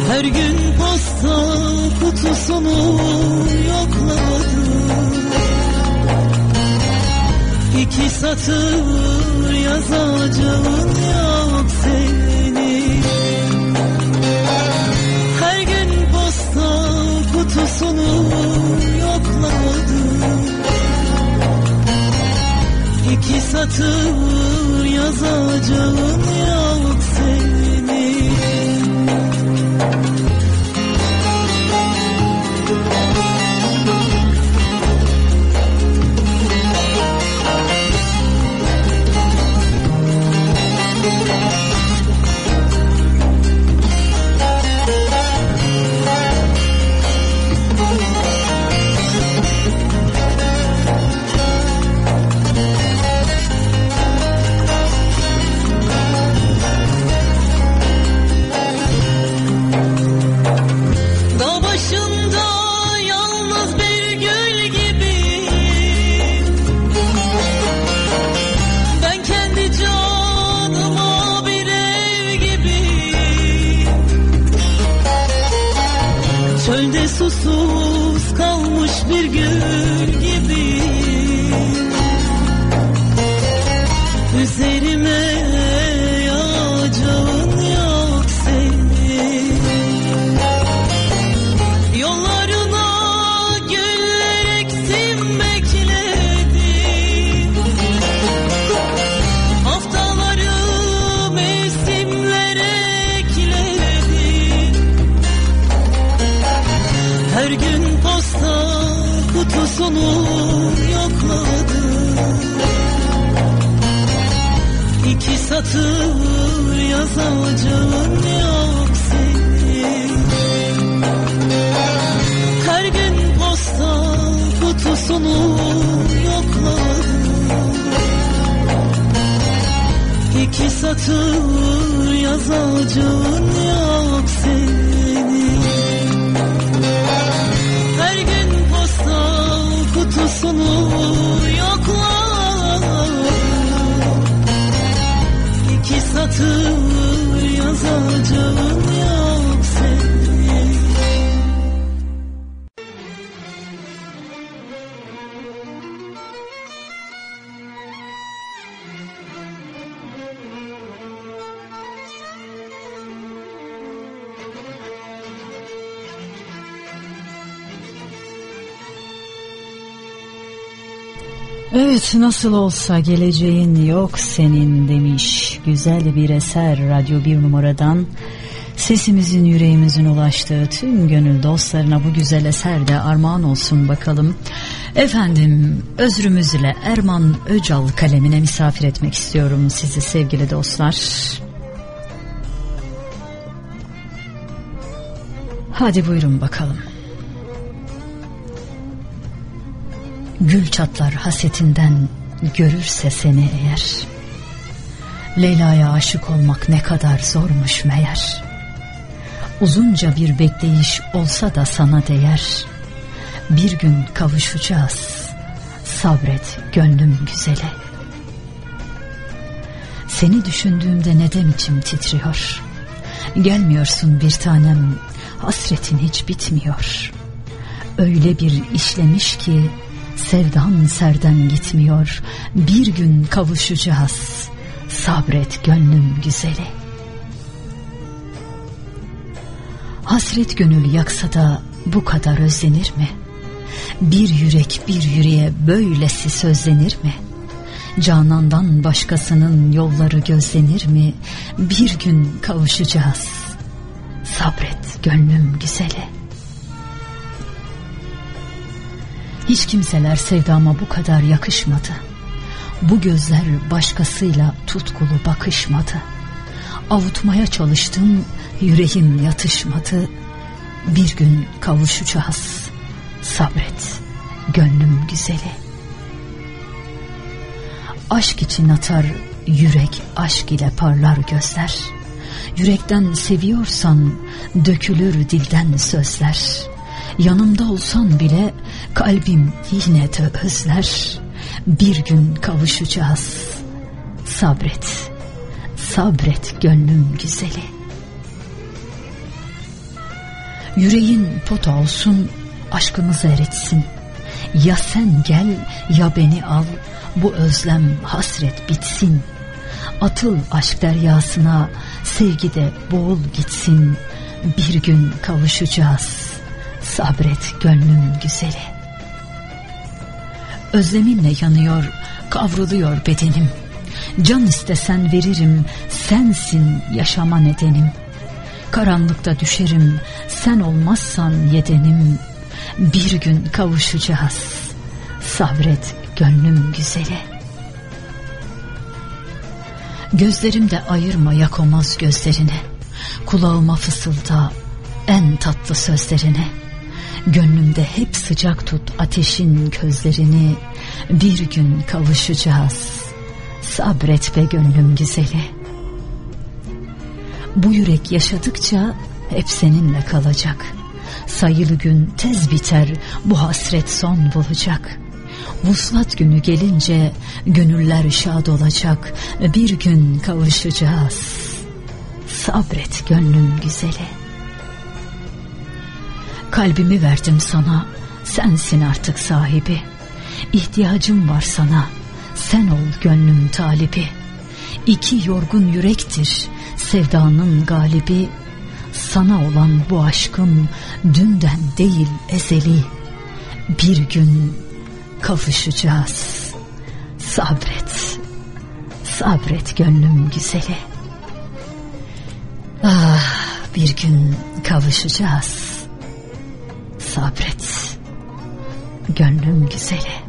Her gün posta kutusunu yokladım. İki satır yazacağın yok senin. Her gün posta kutusunu yokladım. İki satır yazacağın yok senin. Çölde susuz kalmış bir gül gibi. Üzerime yağacağın yok senin. Yollarına güller ektim bekledim. Haftaları mevsimlere ekledim. Her gün posta kutusunu yokladım. İki satır yazacağın yok senin. Her gün posta kutusunu yokladım. İki satır yazacağın yok senin. Her gün posta kutusunu yokladım. İki satır yazacağın yok senin. Evet, nasıl olsa geleceğin yok senin demiş. Güzel bir eser Radyo bir numaradan. Sesimizin yüreğimizin ulaştığı tüm gönül dostlarına bu güzel eser de armağan olsun bakalım. Efendim, özrümüz ile Erman Öcal kalemine misafir etmek istiyorum sizi sevgili dostlar. Hadi buyurun bakalım. Gül çatlar hasetinden görürse seni eğer. Leyla'ya aşık olmak ne kadar zormuş meğer. Uzunca bir bekleyiş olsa da sana değer. Bir gün kavuşacağız, sabret gönlüm güzeli. Seni düşündüğümde neden içim titriyor. Gelmiyorsun bir tanem, hasretin hiç bitmiyor. Öyle bir işlemiş ki sevdan serden gitmiyor. Bir gün kavuşacağız, sabret gönlüm güzeli. Hasret gönül yaksa da bu kadar özlenir mi? Bir yürek bir yüreğe böylesi sözlenir mi? Canandan başkasının yolları gözlenir mi? Bir gün kavuşacağız, sabret gönlüm güzeli. Hiç kimseler sevdama bu kadar yakışmadı. Bu gözler başkasıyla tutkulu bakışmadı. Avutmaya çalıştım, yüreğim yatışmadı. Bir gün kavuşacağız, sabret gönlüm güzeli. Aşk için atar yürek, aşk ile parlar gözler. Yürekten seviyorsan dökülür dilden sözler. Yanımda olsan bile kalbim yine de özler. Bir gün kavuşacağız, sabret, sabret gönlüm güzeli. Yüreğin pota olsun, aşkımızı eritsin. Ya sen gel ya beni al, bu özlem hasret bitsin. Atıl aşk deryasına, sevgide boğul gitsin. Bir gün kavuşacağız, sabret gönlüm güzeli. Özleminle yanıyor, kavruluyor bedenim. Can istesen veririm, sensin yaşama nedenim. Karanlıkta düşerim, sen olmazsan yedenim. Bir gün kavuşacağız, sabret gönlüm güzeli. Gözlerimde ayırma yakomaz gözlerini. Kulağıma fısılda en tatlı sözlerini. Gönlümde hep sıcak tut ateşin közlerini. Bir gün kavuşacağız, sabret be gönlüm güzeli. Bu yürek yaşadıkça hep seninle kalacak. Sayılı gün tez biter, bu hasret son bulacak. Vuslat günü gelince gönüller şad olacak. Bir gün kavuşacağız, sabret gönlüm güzeli. Kalbimi verdim sana, sensin artık sahibi. İhtiyacım var sana, sen ol gönlüm talibi. İki yorgun yürektir sevdanın galibi. Sana olan bu aşkım dünden değil ezeli. Bir gün kavuşacağız, sabret, sabret gönlüm güzeli. Ah, bir gün kavuşacağız, sabret gönlüm güzeli.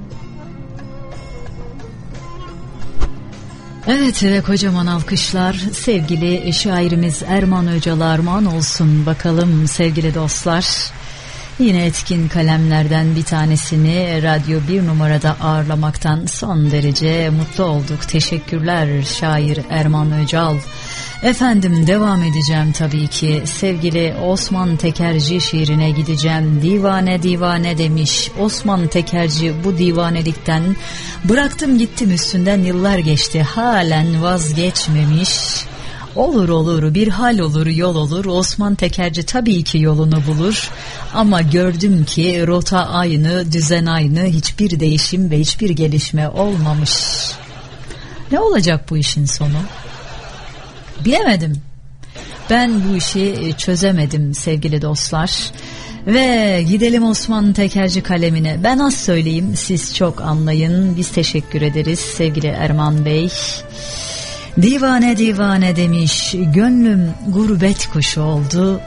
Evet ve kocaman alkışlar sevgili şairimiz Erman Öcal armağan olsun bakalım sevgili dostlar. Yine etkin kalemlerden bir tanesini Radyo bir numarada ağırlamaktan son derece mutlu olduk. Teşekkürler şair Erman Öcal. Efendim devam edeceğim tabii ki. Sevgili Osman Tekerci şiirine gideceğim. Divane divane demiş. Osman Tekerci bu divanelikten bıraktım gittim, üstünden yıllar geçti. Halen vazgeçmemiş. Olur olur, bir hal olur, yol olur. Osman Tekerci tabii ki yolunu bulur. Ama gördüm ki rota aynı, düzen aynı. Hiçbir değişim ve hiçbir gelişme olmamış. Ne olacak bu işin sonu? Bilemedim. Ben bu işi çözemedim sevgili dostlar. Ve gidelim Osman Tekerci kalemine. Ben az söyleyeyim, siz çok anlayın. Biz teşekkür ederiz sevgili Erman Bey. Divane divane demiş, gönlüm gurbet kuşu oldu.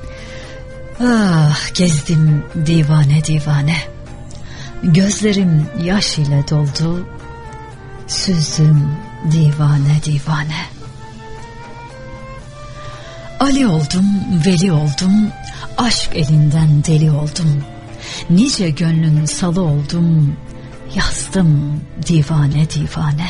Ah, gezdim divane divane. Gözlerim yaş ile doldu. Süzdüm divane divane. Ali oldum, veli oldum, aşk elinden deli oldum. Nice gönlün salı oldum, yazdım divane divane.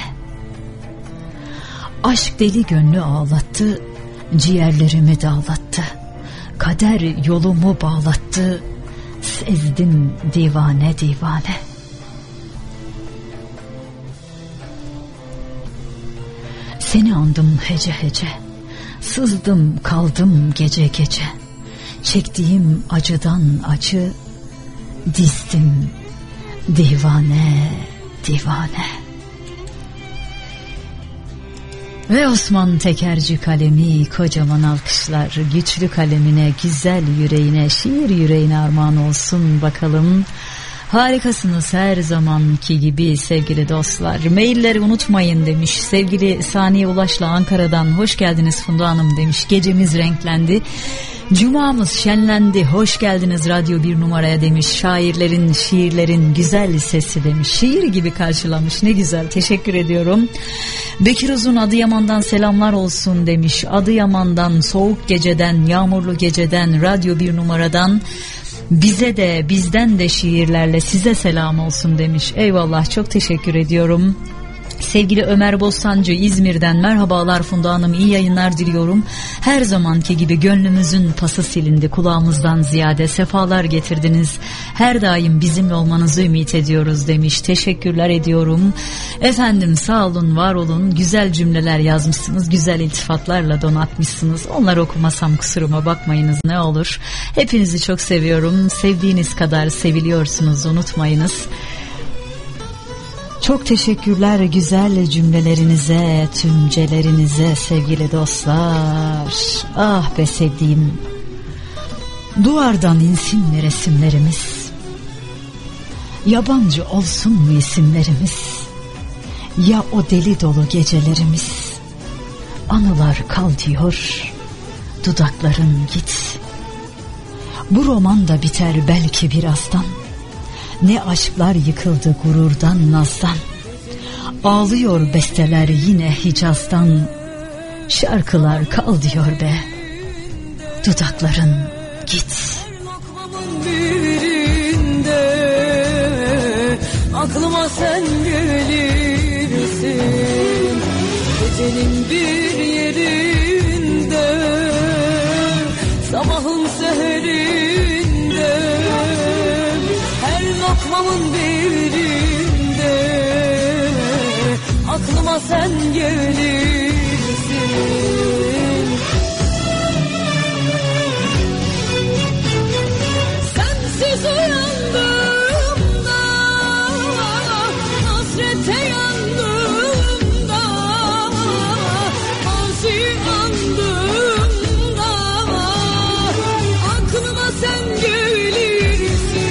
Aşk deli gönlü ağlattı, ciğerlerimi dağlattı. Kader yolumu bağlattı, sezdim divane divane. Seni andım hece hece. Sızdım kaldım gece gece. Çektiğim acıdan acı, dizdim divane divane. Ve Osman Tekerci kalemi kocaman alkışlar. Güçlü kalemine, güzel yüreğine, şiir yüreğine armağan olsun bakalım. Harikasınız her zamanki gibi sevgili dostlar. Mailleri unutmayın demiş sevgili Saniye Ulaş'la Ankara'dan. Hoş geldiniz Funda Hanım demiş. Gecemiz renklendi, cumamız şenlendi, hoş geldiniz Radyo bir numaraya demiş. Şairlerin, şiirlerin güzel sesi demiş. Şiir gibi karşılamış, ne güzel, teşekkür ediyorum. Bekir Uzun Adıyaman'dan selamlar olsun demiş. Adıyaman'dan, soğuk geceden, yağmurlu geceden, Radyo bir numaradan bize de, bizden de şiirlerle size selam olsun demiş. Eyvallah, çok teşekkür ediyorum. Sevgili Ömer Bostancı İzmir'den merhabalar Funda Hanım, iyi yayınlar diliyorum. Her zamanki gibi gönlümüzün pası silindi, kulağımızdan ziyade sefalar getirdiniz. Her daim bizimle olmanızı ümit ediyoruz demiş. Teşekkürler ediyorum. Efendim sağ olun, var olun. Güzel cümleler yazmışsınız, güzel iltifatlarla donatmışsınız. Onları okumasam kusuruma bakmayınız ne olur. Hepinizi çok seviyorum. Sevdiğiniz kadar seviliyorsunuz, unutmayınız. Çok teşekkürler güzel cümlelerinize, tümcelerinize sevgili dostlar. Ah be sevdiğim. Duvardan insin mi resimlerimiz? Yabancı olsun mu isimlerimiz? Ya o deli dolu gecelerimiz? Anılar kal diyor, dudakların git. Bu roman da biter belki birazdan. Ne aşklar yıkıldı gururdan nazdan. Ağlıyor besteler yine Hicaz'dan. Şarkılar kal diyor be, dudakların git. Birinde, aklıma sen gelirsin. Gecenin bir yerinde, sabahın seherinde, her lokmamın birinde aklıma sen gelirsin. Sensiz uyandığımda, hasrete yandığımda, mazi andığımda aklıma sen gelirsin.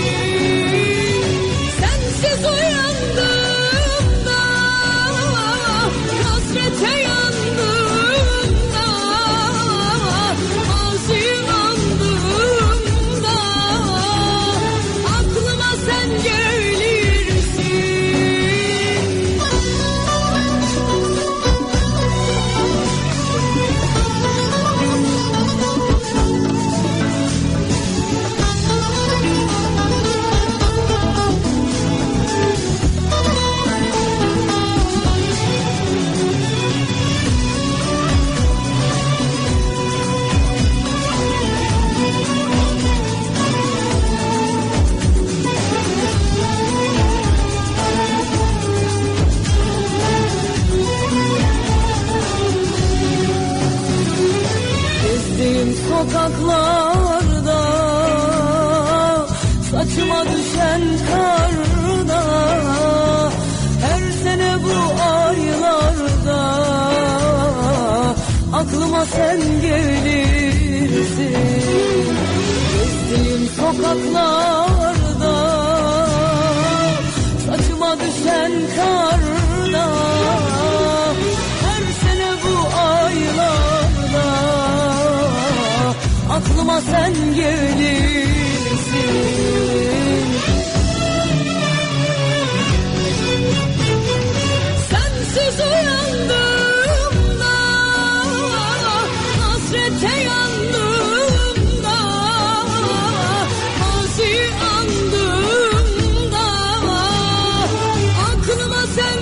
Sensiz uyandığımda, hasrete yandığımda, mazi andığımda aklıma sen gelirsin. Gezdiğim sokaklarda, saçıma düşen karda, her sene bu aylarda aklıma sen gelirsin. Gezdiğim sokaklarda, saçıma düşen karda, her sene bu aylarda aklıma sen gelirsin. Sensiz uyandığımda, hasrete yandığımda, mazi andığımda aklıma sen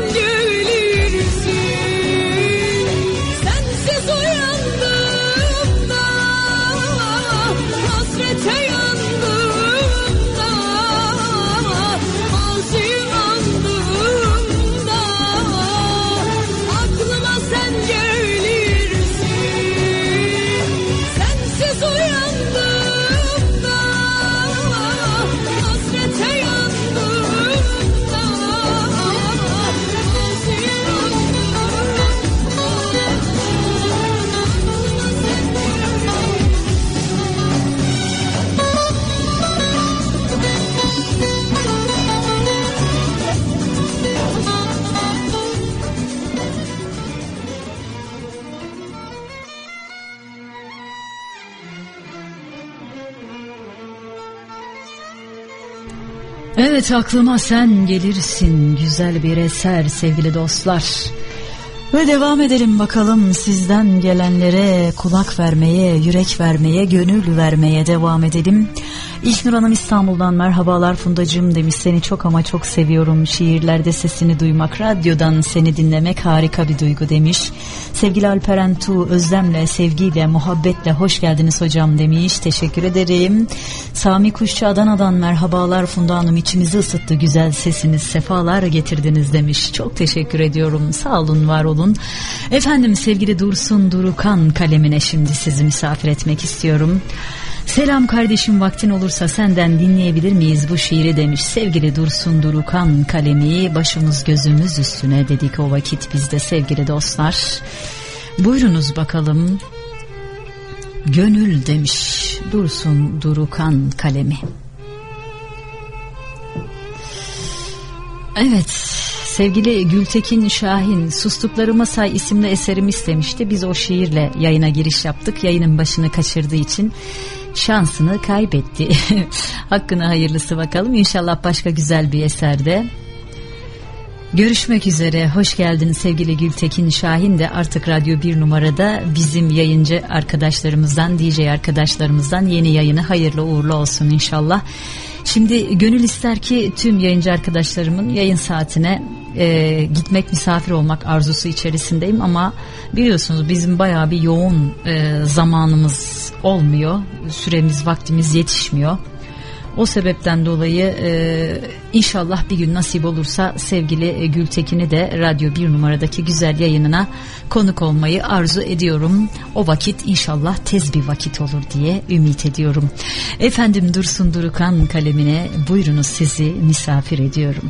gelirsin. Sensiz uyandığımda, hasrete yandığımda, mazi andığımda aklıma sen gelirsin. Sensiz uyandığımda, hasrete yandığımda, mazi Evet, aklıma sen gelirsin, güzel bir eser sevgili dostlar. Ve devam edelim bakalım, sizden gelenlere kulak vermeye, yürek vermeye, gönül vermeye devam edelim. İlknur Hanım İstanbul'dan merhabalar Fundacığım demiş, seni çok ama çok seviyorum, şiirlerde sesini duymak, radyodan seni dinlemek harika bir duygu demiş. Sevgili Alperen Tu, özlemle, sevgiyle, muhabbetle hoş geldiniz hocam demiş, teşekkür ederim. Sami Kuşçu Adana'dan merhabalar Funda Hanım, içimizi ısıttı güzel sesiniz, sefalar getirdiniz demiş, çok teşekkür ediyorum, sağ olun, var olun. Efendim sevgili Dursun Durukan kalemine şimdi sizi misafir etmek istiyorum. Selam kardeşim, vaktin olursa senden dinleyebilir miyiz bu şiiri demiş. Sevgili Dursun Durukan kalemi, başımız gözümüz üstüne dedik o vakit biz de sevgili dostlar. Buyurunuz bakalım. Gönül demiş Dursun Durukan kalemi. Evet, sevgili Gültekin Şahin Sustuklarıma Say isimli eserimi istemişti. Biz o şiirle yayına giriş yaptık. Yayının başını kaçırdığı için şansını kaybetti. Hakkına hayırlısı bakalım. İnşallah başka güzel bir eserde. Görüşmek üzere. Hoş geldiniz sevgili Gültekin Şahin de artık Radyo bir numarada bizim yayıncı arkadaşlarımızdan, D J arkadaşlarımızdan yeni yayını hayırlı uğurlu olsun inşallah. Şimdi gönül ister ki tüm yayıncı arkadaşlarımın yayın saatine e, gitmek, misafir olmak arzusu içerisindeyim ama biliyorsunuz bizim bayağı bir yoğun e, zamanımız olmuyor, süremiz, vaktimiz yetişmiyor. O sebepten dolayı e, inşallah bir gün nasip olursa sevgili Gültekin'i de Radyo bir numaradaki güzel yayınına konuk olmayı arzu ediyorum. O vakit inşallah tez bir vakit olur diye ümit ediyorum. Efendim Dursun Durukan kalemine buyurunuz, sizi misafir ediyorum.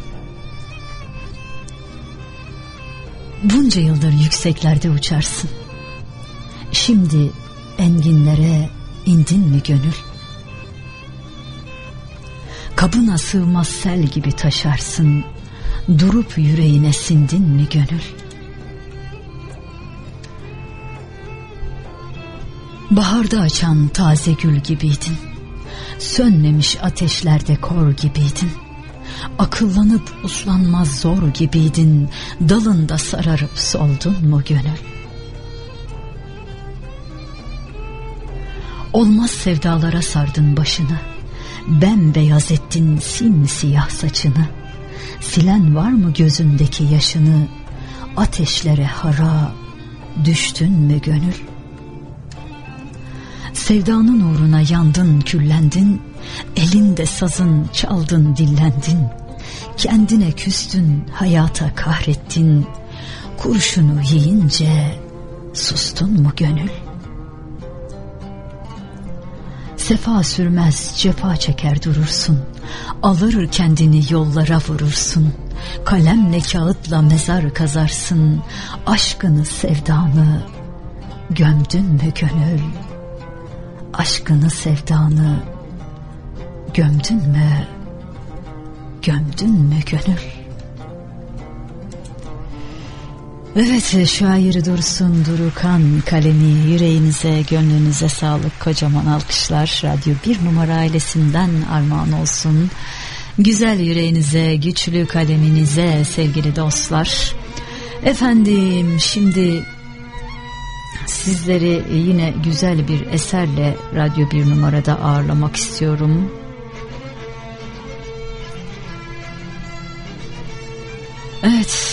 Bunca yıldır yükseklerde uçarsın. Şimdi enginlere indin mi gönül? Kabına sığmaz sel gibi taşarsın, durup yüreğine sindin mi gönül? Baharda açan taze gül gibiydin, sönmemiş ateşlerde kor gibiydin. Akıllanıp uslanmaz zor gibiydin, dalında sararıp soldun mu gönül? Olmaz sevdalara sardın başını, bembeyaz ettin simsiyah saçını. Silen var mı gözündeki yaşını, ateşlere hara düştün mü gönül? Sevdanın uğruna yandın küllendin, elinde sazın çaldın dillendin. Kendine küstün, hayata kahrettin, kurşunu yiyince sustun mu gönül? Sefa sürmez cefa çeker durursun, alır kendini yollara vurursun. Kalemle kağıtla mezar kazarsın, aşkını sevdanı gömdün mü gönül? Aşkını sevdanı gömdün mü, gömdün mü gönül? Evet, şair Dursun Durukan kalemi, yüreğinize, gönlünüze sağlık, kocaman alkışlar. Radyo bir numara ailesinden armağan olsun. Güzel yüreğinize, güçlü kaleminize sevgili dostlar. Efendim şimdi sizleri yine güzel bir eserle Radyo bir numarada ağırlamak istiyorum. Evet.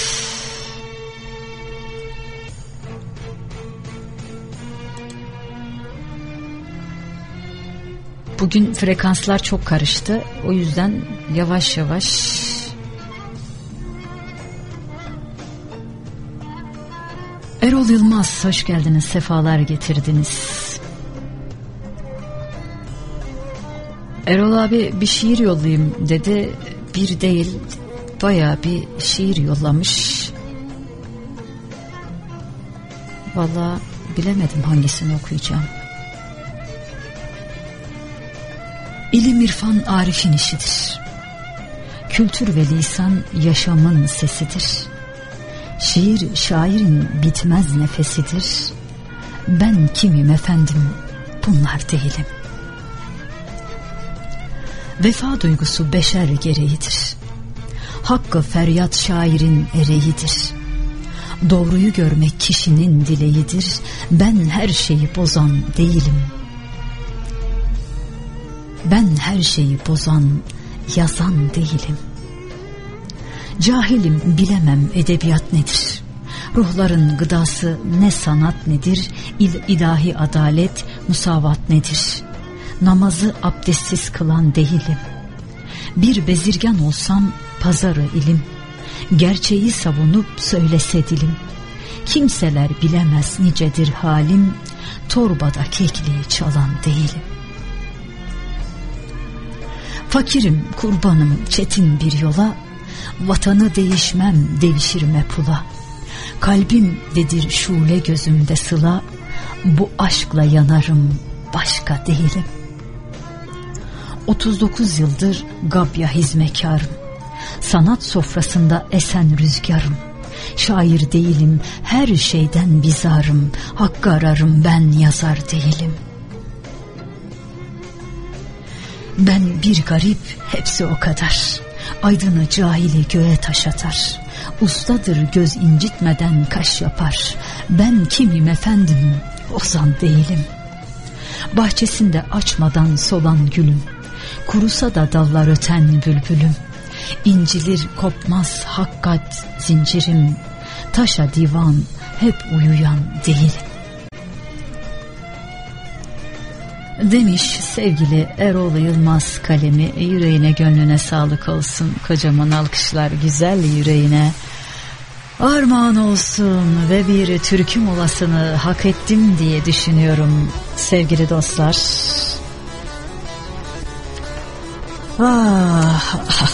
Bugün frekanslar çok karıştı. O yüzden yavaş yavaş Erol Yılmaz, hoş geldiniz, sefalar getirdiniz. Erol abi bir şiir yollayayım dedi. Bir değil, bayağı bir şiir yollamış. Vallahi bilemedim hangisini okuyacağım. İlim irfan arifin işidir. Kültür ve lisan yaşamın sesidir. Şiir şairin bitmez nefesidir. Ben kimim efendim, bunlar değilim. Vefa duygusu beşer gereğidir. Hakkı feryat şairin ereğidir. Doğruyu görmek kişinin dileğidir. Ben her şeyi bozan değilim. Ben her şeyi bozan, yazan değilim. Cahilim, bilemem edebiyat nedir. Ruhların gıdası ne sanat nedir, il ilahi adalet, musavat nedir? Namazı abdestsiz kılan değilim. Bir bezirgan olsam pazarı ilim. Gerçeği savunup söylese dilim. Kimseler bilemez nicedir halim. Torbada kekliği çalan değilim. Fakirim, kurbanım çetin bir yola. Vatanı değişmem, devişirme pula. Kalbim dedir şule, gözümde sıla. Bu aşkla yanarım, başka değilim. otuz dokuz yıldır Gabya hizmekarım. Sanat sofrasında esen rüzgarım. Şair değilim, her şeyden bizarım. Hakkı ararım, ben yazar değilim. Ben bir garip, hepsi o kadar. Aydını cahili göğe taş atar. Ustadır göz incitmeden kaş yapar. Ben kimim efendim, ozan değilim. Bahçesinde açmadan solan gülüm. Kurusa da dallar öten bülbülüm. İncilir kopmaz hakkat zincirim. Taşa divan hep uyuyan değilim. Demiş sevgili Erol Yılmaz kalemi. Yüreğine gönlüne sağlık olsun. Kocaman alkışlar güzel yüreğine armağan olsun ve bir türkü molasını hak ettim diye düşünüyorum sevgili dostlar. Ah, ah.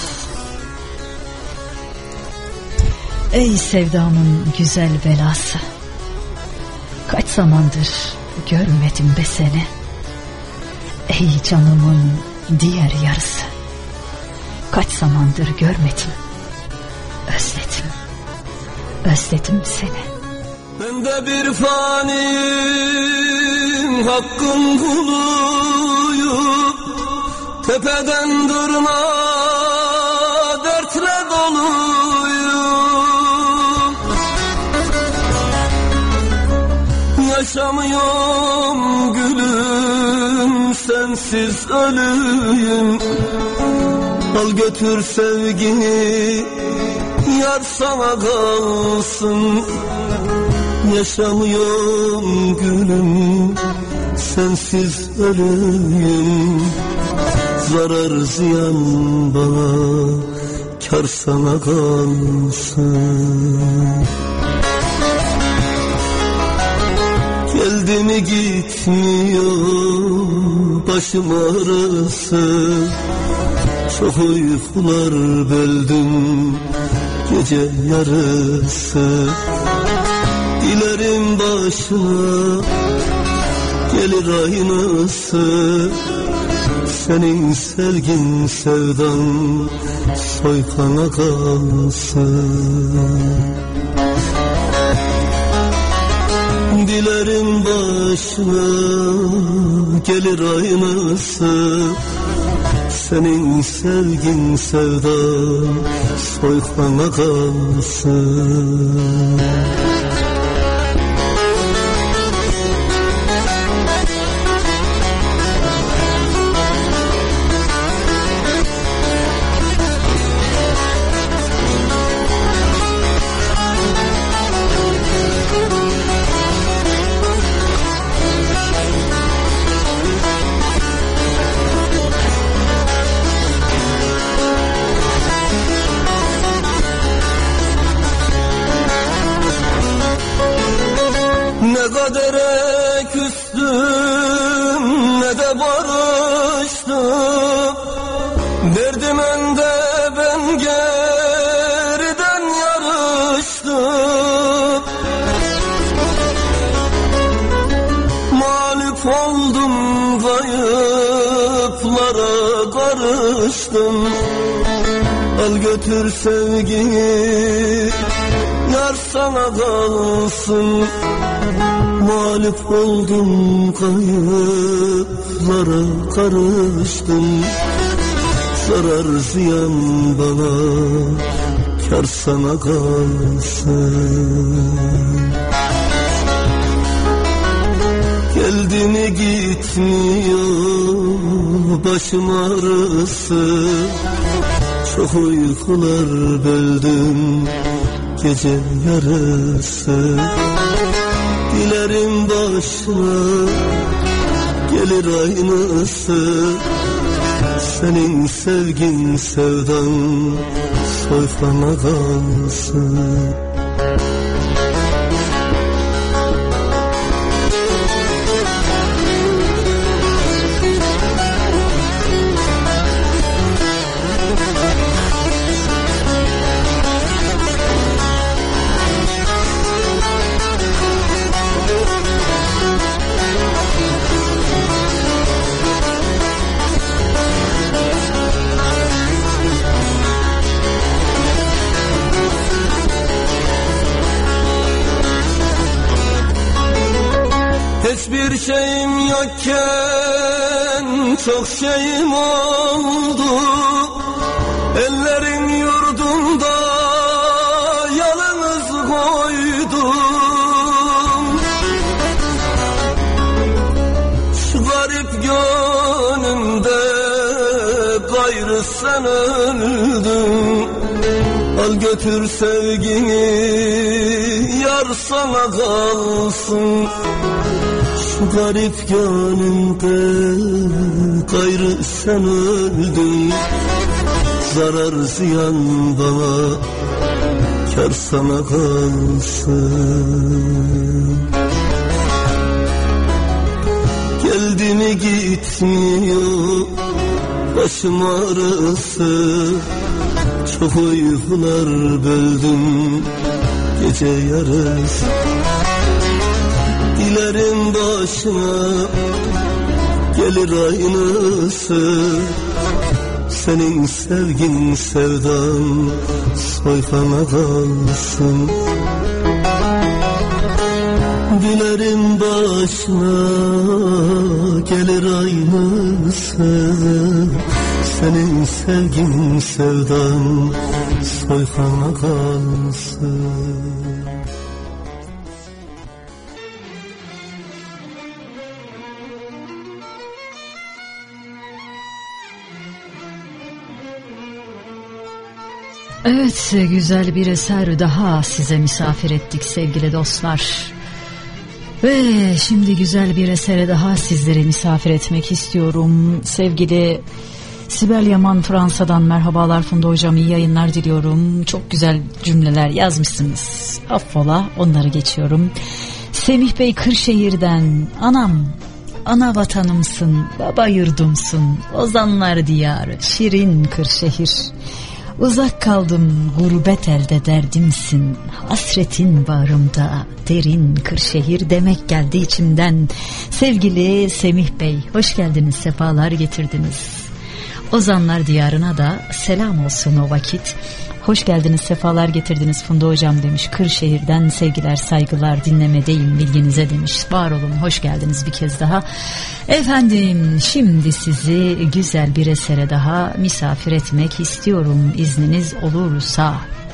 Ey sevdamın güzel belası, kaç zamandır görmedim be seni. Ey canımın diğer yarısı, kaç zamandır görmedim. Özledim, özledim seni. Ben de bir faniyim, hakkın kuluyum. Tepeden tırnağa dertle doluyum. Yaşamıyorum gülüm, sensiz ölüyüm. Al götür sevgini, yar sana kalsın. Yaşamıyorum gülüm, sensiz ölüyüm. Zarar ziyan bana, kar sana kalsın. Geldi mi gitmiyor başım ağrısı. Çok uykular böldüm gece yarısı. Dilerim başına gelir aynısı. Senin sevgin sevdan soykana kalsın. Dilerim başına gelir aynısı. Senin sevgin sevdan soykana kalsın. Ne kadere küstüm, ne de barıştım. Derdim önde, ben geriden yarıştım. Mağlup oldum, kayıplara karıştım. Al götür sevgini, yar sana kalsın. Mağlup oldum, kayıplara karıştım. Zarar ziyan bana, kar sana kalsın. Gel Geldi mi gitmiyor başım ağrısı, çok uykular böldüm gece yarısı. Dilerim başına gelir aynısı, senin sevgin sevdan soyfana kalsın. Hiçbir şeyim yokken çok şeyim oldu. Ellerim yurdumda yalnız koydum. Şu garip gönlümde gayrı sen öldün. Al götür sevgini, yar sana kalsın. Şu garip gönlümde gayrı sen öldün. Zarar ziyan bana, kar sana kalsın. Geldi mi gitmiyor başım ağrısı, çok uykular böldüm gece yarısı. Dilerim başına gelir aynısı, senin sevgin sevdan soyfana kalsın. Dilerim başına gelir aynısı, senin sevgin sevdan soyfana kalsın. Evet, güzel bir eser daha size misafir ettik sevgili dostlar. Ve şimdi güzel bir esere daha sizlere misafir etmek istiyorum. Sevgili Sibel Yaman Fransa'dan merhabalar Funda Hocam, iyi yayınlar diliyorum. Çok güzel cümleler yazmışsınız. Affola, onları geçiyorum. Semih Bey Kırşehir'den, anam, ana vatanımsın, baba yurdumsun, ozanlar diyarı, şirin Kırşehir. Uzak kaldım gurbet elde derdimsin, hasretin bağrımda derin Kırşehir demek geldi içimden. Sevgili Semih Bey, hoş geldiniz, sefalar getirdiniz. Ozanlar diyarına da selam olsun o vakit. Hoş geldiniz, sefalar getirdiniz Funda Hocam demiş. Kırşehir'den sevgiler saygılar, dinlemedeyim bilginize demiş. Var olun, hoş geldiniz bir kez daha. Efendim, şimdi sizi güzel bir esere daha misafir etmek istiyorum, izniniz olursa.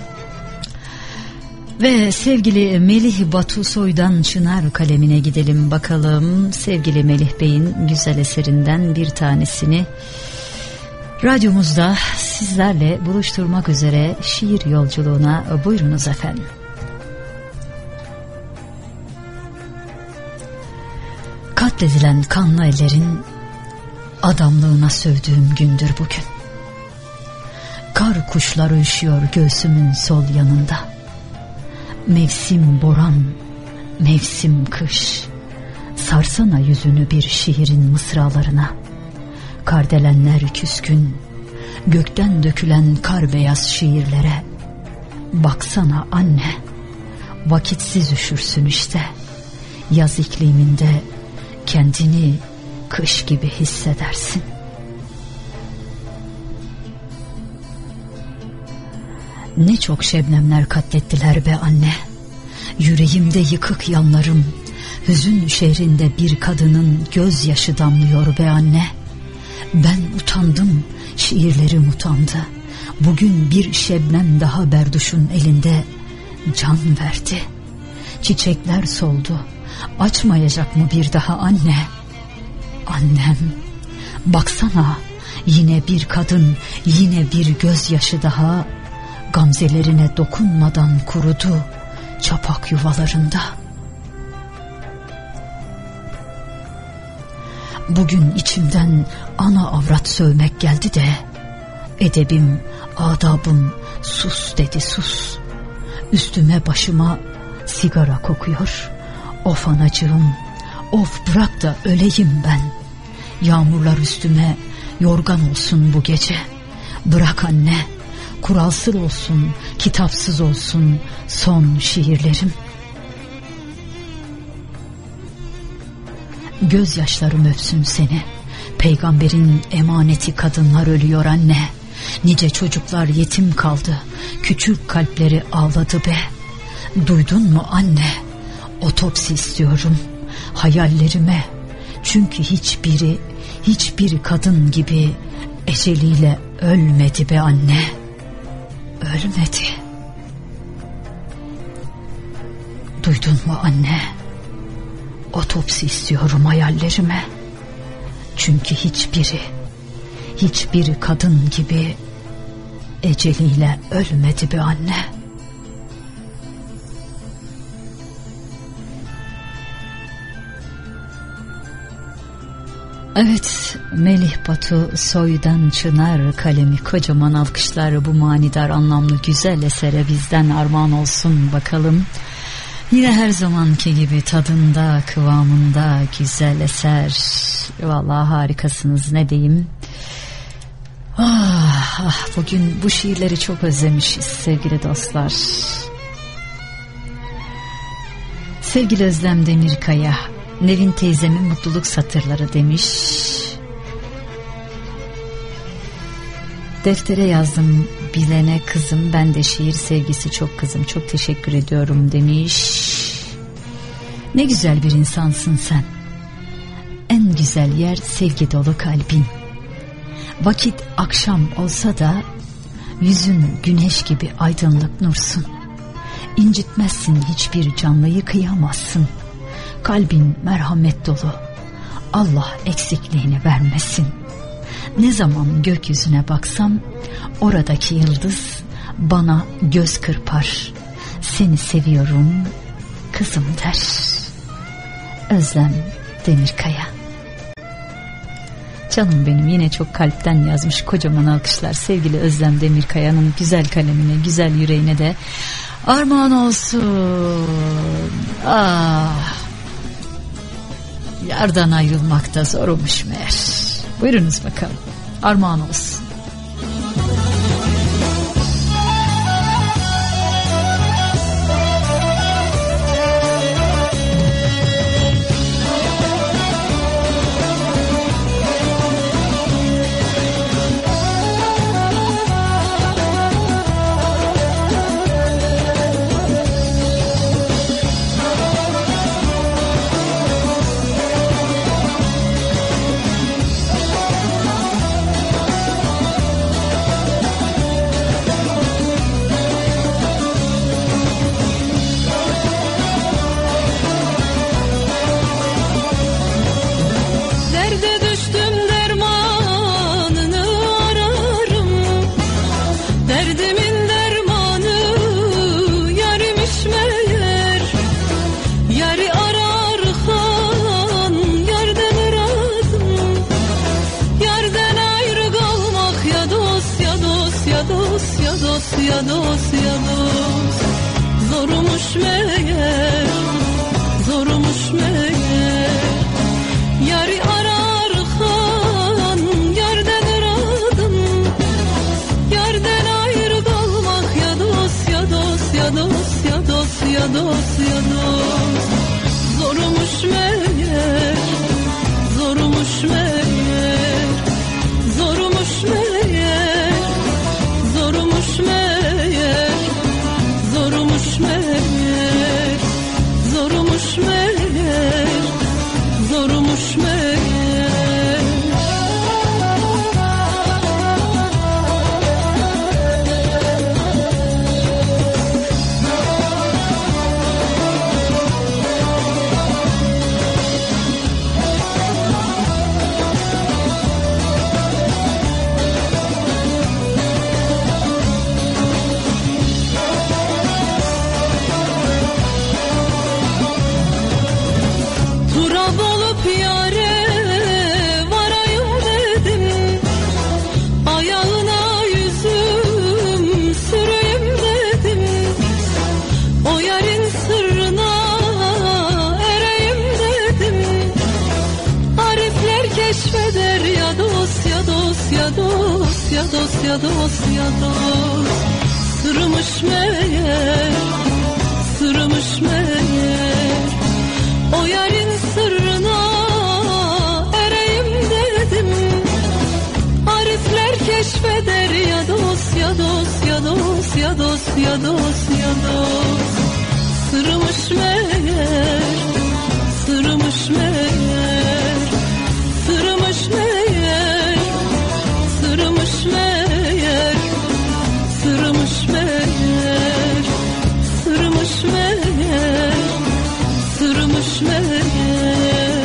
Ve sevgili Melih Batu Soy'dan Çınar kalemine gidelim bakalım. Sevgili Melih Bey'in güzel eserinden bir tanesini radyomuzda sizlerle buluşturmak üzere şiir yolculuğuna buyurunuz efendim. Katledilen kanlı ellerin adamlığına sövdüğüm gündür bugün. Kar kuşları üşüyor göğsümün sol yanında. Mevsim boran, mevsim kış. Sarsana yüzünü bir şiirin mısralarına. Kardelenler küskün, gökten dökülen kar beyaz şiirlere. Baksana anne, vakitsiz üşürsün işte. Yaz ikliminde kendini kış gibi hissedersin. Ne çok şebnemler katlettiler be anne. Yüreğimde yıkık yanlarım, hüzün şehrinde bir kadının gözyaşı damlıyor be anne. Ben utandım, şiirlerim utandı. Bugün bir şebnem daha berduşun elinde can verdi. Çiçekler soldu, açmayacak mı bir daha anne? Annem, baksana, yine bir kadın, yine bir gözyaşı daha gamzelerine dokunmadan kurudu çapak yuvalarında. Bugün içimden ana avrat sövmek geldi de edebim, adabım sus dedi, sus. Üstüme başıma sigara kokuyor. Of anacığım, of bırak da öleyim ben. Yağmurlar üstüme yorgan olsun bu gece. Bırak anne, kuralsız olsun, kitapsız olsun son şiirlerim. Gözyaşlarım öpsün seni. Peygamberin emaneti kadınlar ölüyor anne. Nice çocuklar yetim kaldı. Küçük kalpleri ağladı be. Duydun mu anne? Otopsi istiyorum hayallerime. Çünkü hiçbiri, hiçbir kadın gibi eceliyle ölmedi be anne. Ölmedi. Duydun mu anne? Otopsi istiyorum hayallerime. Çünkü hiçbiri, hiçbir kadın gibi eceliyle ölmedi be anne. Evet, Melih Batu Soy'dan Çınar kalemi, kocaman alkışlar bu manidar anlamlı güzel esere bizden armağan olsun bakalım. Yine her zamanki gibi tadında, kıvamında güzel eser. Vallahi harikasınız, ne diyeyim. Ah, ah, bugün bu şiirleri çok özlemişiz sevgili dostlar. Sevgili Özlem Demirkaya, Nevin teyzemin mutluluk satırları demiş. Deftere yazdım bilene kızım, ben de şiir sevgisi çok kızım, çok teşekkür ediyorum demiş. Ne güzel bir insansın sen. En güzel yer sevgi dolu kalbin. Vakit akşam olsa da yüzün güneş gibi aydınlık nursun. İncitmezsin hiçbir canlıyı, kıyamazsın. Kalbin merhamet dolu. Allah eksikliğini vermesin. Ne zaman gökyüzüne baksam oradaki yıldız bana göz kırpar. Seni seviyorum kızım der. Özlem Demirkaya. Canım benim, yine çok kalpten yazmış, kocaman alkışlar sevgili Özlem Demirkaya'nın güzel kalemine, güzel yüreğine de armağan olsun. Ah, yardan ayrılmak da zormuş meğer. Buyurunuz bakalım, armağan olsun. Ya dost ya dost, zormuş meğer, zormuş meğer. Yari ararken yerden aradım, yerden ayrı kalmak ya dost ya dost ya dost ya dost ya dost ya dost. Zormuş meğer, zormuş meğer, zormuş meğer, zormuş meğer. Zormuş meğer, ya dost ya dost ya dost. Sırmış meğer, sırmış meğer. O yarın sırrına ereyim dedim. Arifler keşfeder ya dost ya dost ya dost ya dost ya dost ya dost. Sırmış meğer, sırmış meğer, sırmış meğer, sırmış meğer, sırmış meğer, sırmış meğer, sırmış meğer.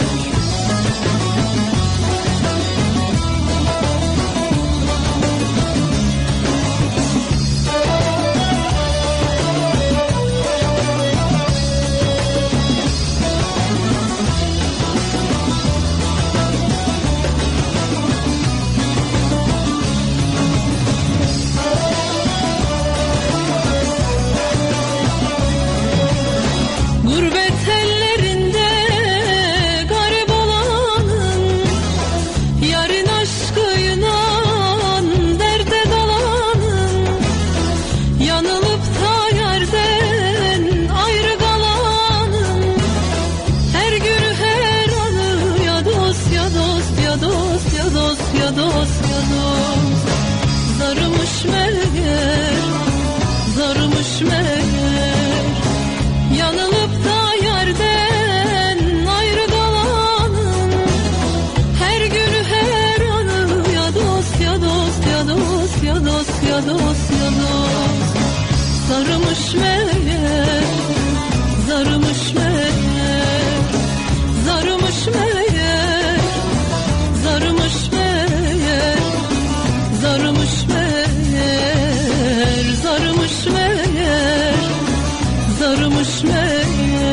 Zarımış meğer, zarımış meğer. Yanılıp da yerden ayrı kalanım. Her günü her anı ya dost ya dost ya dost ya dost ya dost ya dost. Zarımış meğer, zarımış meğer, zarımış meğer, zarımış meğer, zarımış meğer, zarımış meğer, zarımış meğer.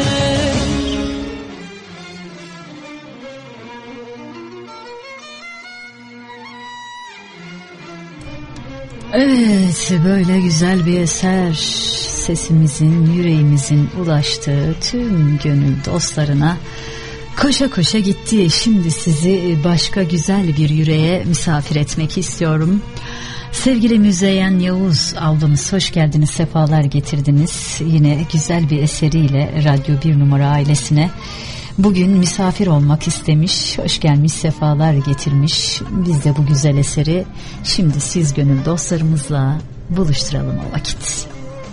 Evet, böyle güzel bir eser, sesimizin, yüreğimizin ulaştığı tüm gönül dostlarına koşa koşa gitti. Şimdi sizi başka güzel bir yüreğe misafir etmek istiyorum. Sevgili Müzeyyen Yavuz ablamız, hoş geldiniz, sefalar getirdiniz. Yine güzel bir eseriyle Radyo Bir Numara ailesine bugün misafir olmak istemiş, hoş gelmiş, sefalar getirmiş. Biz de bu güzel eseri şimdi siz gönül dostlarımızla buluşturalım o vakit.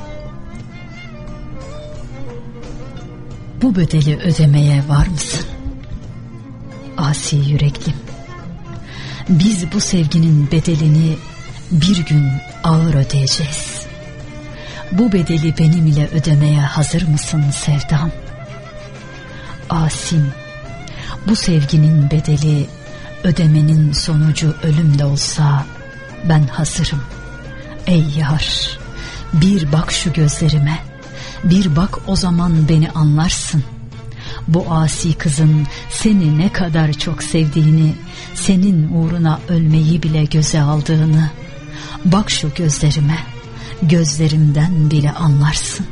Bu bedeli ödemeye var mısın? Asi yüreklim. Biz bu sevginin bedelini bir gün ağır ödeyeceğiz. Bu bedeli benim ile ödemeye hazır mısın sevdam? Asim, bu sevginin bedeli ödemenin sonucu ölüm de olsa ben hazırım. Ey yar, bir bak şu gözlerime, bir bak o zaman beni anlarsın. Bu asi kızın seni ne kadar çok sevdiğini, senin uğruna ölmeyi bile göze aldığını. Bak şu gözlerime, gözlerimden bile anlarsın.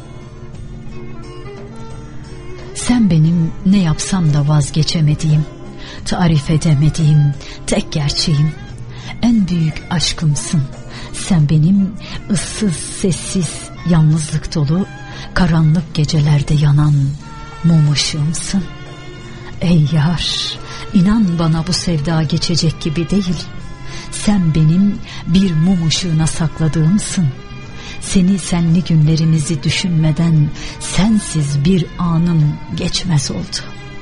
Sen benim ne yapsam da vazgeçemediğim, tarif edemediğim tek gerçeğim. En büyük aşkımsın. Sen benim ıssız, sessiz, yalnızlık dolu, karanlık gecelerde yanan mum ışığımsın. Ey yar, inan bana bu sevda geçecek gibi değil. Sen benim bir mum ışığına sakladığımsın. Seni, senli günlerimizi düşünmeden sensiz bir anım geçmez oldu.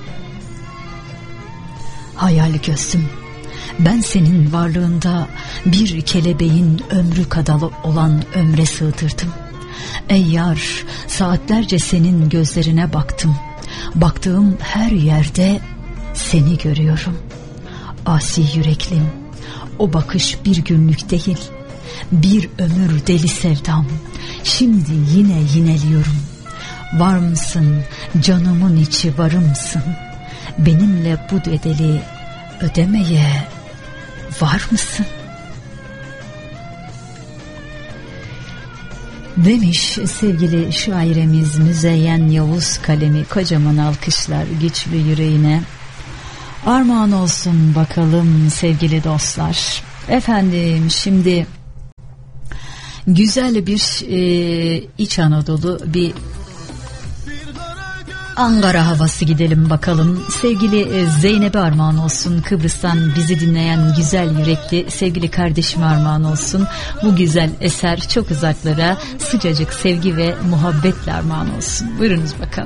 Hayal gözüm, ben senin varlığında bir kelebeğin ömrü kadar olan ömre sığdırdım. Ey yar, saatlerce senin gözlerine baktım. Baktığım her yerde seni görüyorum. Asi yüreklim, o bakış bir günlük değil, bir ömür deli sevdam. Şimdi yine yineliyorum. Var mısın, canımın içi varımsın? Benimle bu bedeli ödemeye var mısın? Demiş sevgili şairemiz Müzeyyen Yavuz, kalemi kocaman alkışlar güçlü yüreğine armağan olsun bakalım sevgili dostlar. Efendim şimdi güzel bir e, İç Anadolu, bir Ankara havası gidelim bakalım. Sevgili Zeynep'e armağan olsun. Kıbrıs'tan bizi dinleyen güzel yürekli sevgili kardeşime armağan olsun. Bu güzel eser çok uzaklara sıcacık sevgi ve muhabbetle armağan olsun. Buyurunuz bakalım.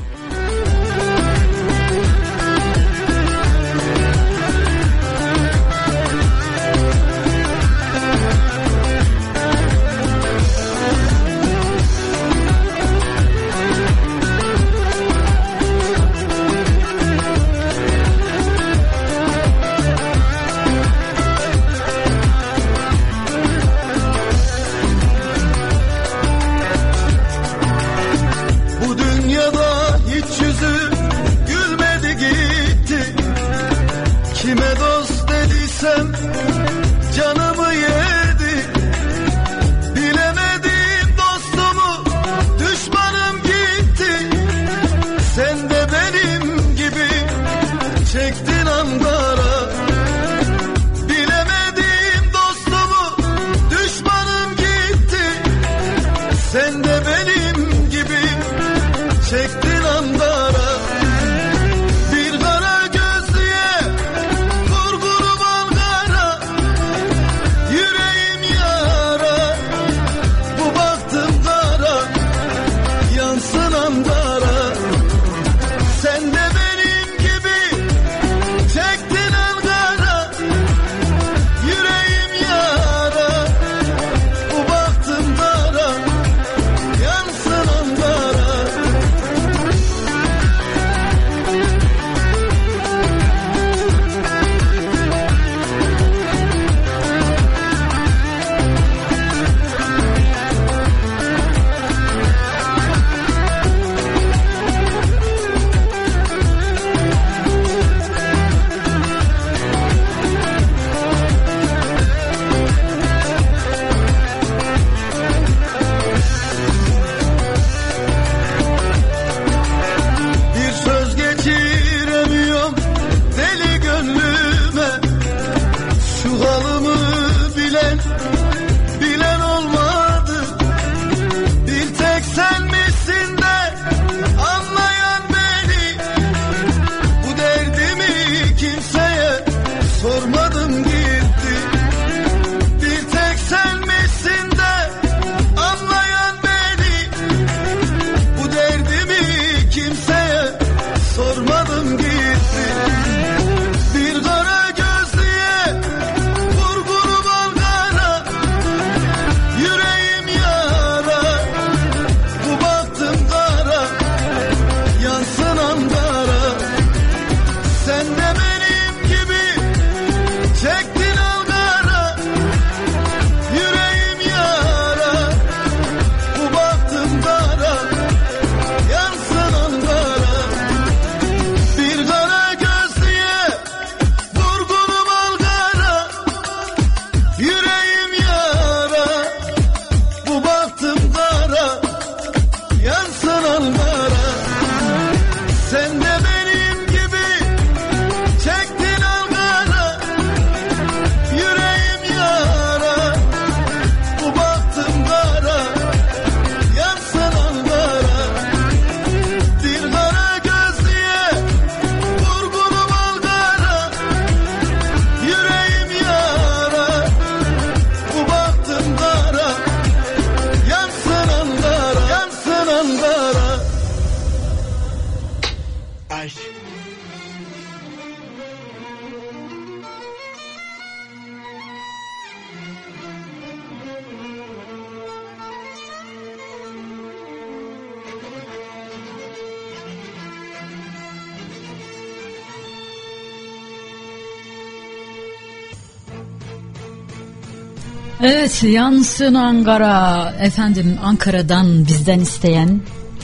Evet, yansın Ankara. Efendim, Ankara'dan bizden isteyen,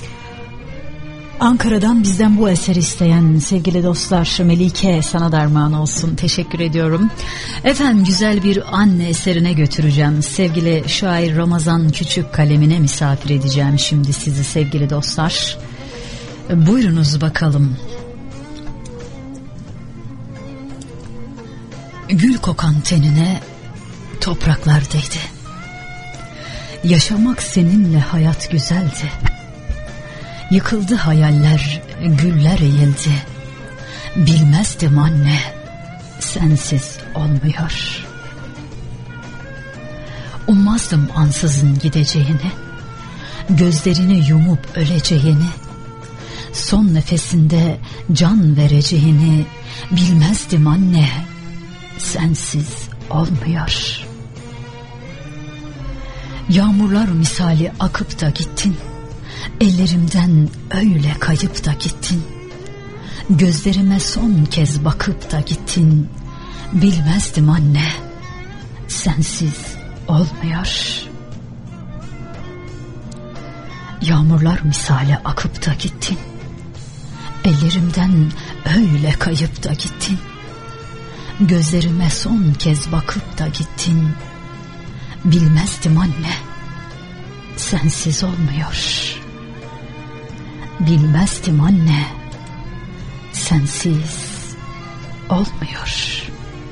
Ankara'dan bizden bu eseri isteyen sevgili dostlar, Melike sana da armağan olsun. Teşekkür ediyorum. Efendim, güzel bir anne eserine götüreceğim. Sevgili şair Ramazan Küçük kalemine misafir edeceğim şimdi sizi sevgili dostlar. Buyurunuz bakalım. Gül kokan tenine topraklardaydı. Yaşamak seninle hayat güzeldi. Yıkıldı hayaller, güller eğildi. Bilmezdim anne, sensiz olmuyor. Ummazdım ansızın gideceğini, gözlerini yumup öleceğini, son nefesinde can vereceğini. Bilmezdim anne, sensiz olmuyor. Yağmurlar misali akıp da gittin, ellerimden öyle kayıp da gittin. Gözlerime son kez bakıp da gittin. Bilmezdim anne, sensiz olmuyor. Yağmurlar misali akıp da gittin, ellerimden öyle kayıp da gittin. Gözlerime son kez bakıp da gittin. Bilmezdim anne, sensiz olmuyor. Bilmezdim anne, sensiz olmuyor.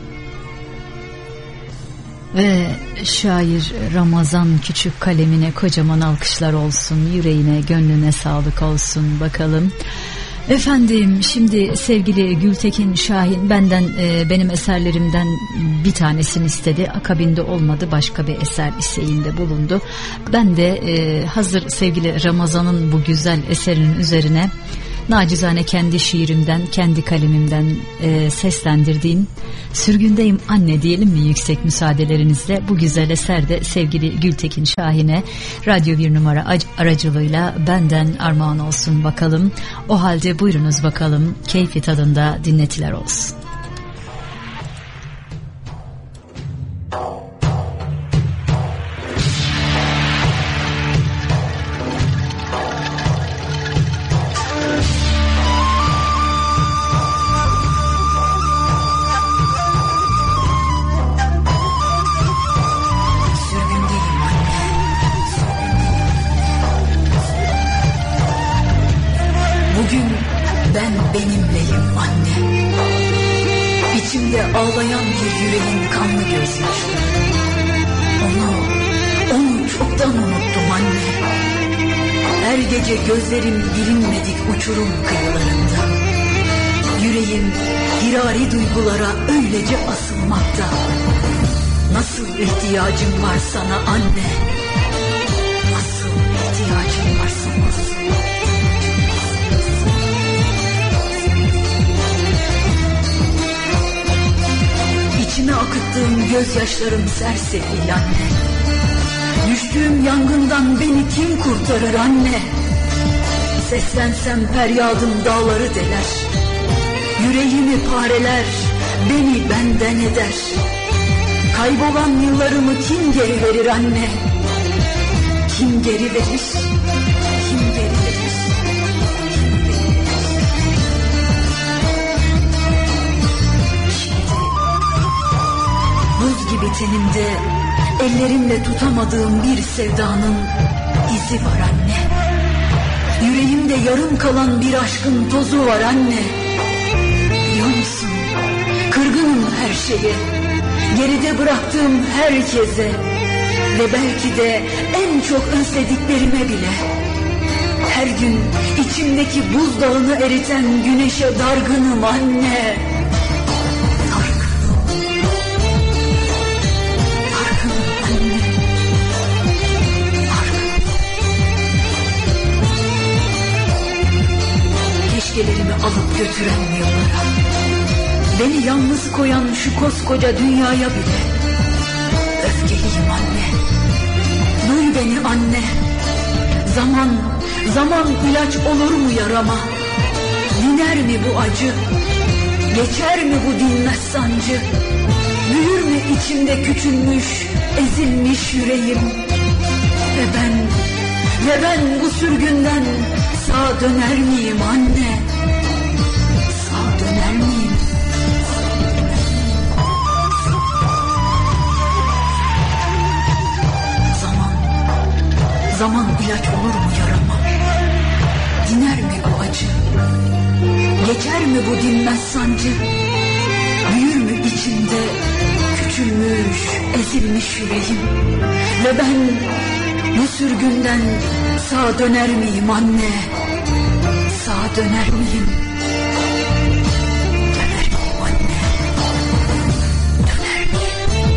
Ve şair Ramazan Küçük kalemine kocaman alkışlar olsun, yüreğine, gönlüne sağlık olsun bakalım. Efendim, şimdi sevgili Gültekin Şahin benden e, benim eserlerimden bir tanesini istedi. Akabinde olmadı, başka bir eser isteğinde bulundu. Ben de e, hazır sevgili Ramazan'ın bu güzel eserinin üzerine nacizane kendi şiirimden, kendi kalemimden e, seslendirdiğim Sürgündeyim Anne diyelim mi yüksek müsaadelerinizle. Bu güzel eser de sevgili Gültekin Şahin'e Radyo bir numara aracılığıyla benden armağan olsun bakalım. O halde buyurunuz bakalım, keyfi tadında dinletiler olsun. Ağlayan bir yüreğin kanlı gözyaşları. Onu, onu çoktan unuttum anne. Her gece gözlerim bilinmedik uçurum kıyılarında. Yüreğim hirari duygulara öylece asılmakta. Nasıl ihtiyacım var sana anne? Nasıl ihtiyacım var sana? İçime akıttığım gözyaşlarım sersefil anne. Düştüğüm yangından beni kim kurtarır anne? Seslensem feryadım dağları deler. Yüreğimi pareler, beni benden eder. Kaybolan yıllarımı kim geri verir anne? Kim geri verir? Kim geri verir? Buz gibi tenimde ellerimle tutamadığım bir sevdanın izi var anne. Yüreğimde yarım kalan bir aşkın tozu var anne. Biliyor musun? Kırgınım her şeye, geride bıraktığım herkese ve belki de en çok özlediklerime bile. Her gün içimdeki buzdağını eriten güneşe dargınım anne. Keşkelerimi alıp götüren yıllara, beni yalnız koyan şu koskoca dünyaya bile öfkeliyim anne. Duy beni anne. Zaman, zaman ilaç olur mu yarama? Diner mi bu acı? Geçer mi bu dinmez sancı? Büyür mü içimde küçülmüş, ezilmiş yüreğim? Ve ben, ve ben bu sürgünden sağ döner miyim anne? Sağ döner miyim? Zaman, zaman ilaç olur mu yarama? Diner mi bu acı? Geçer mi bu dinmez sancı? Büyür mü içimde küçülmüş küçülmüş, ezilmiş yüreğim. Ve ben bu sürgünden sağ döner miyim anne? Sağ döner miyim? Döner miyim anne? Döner miyim?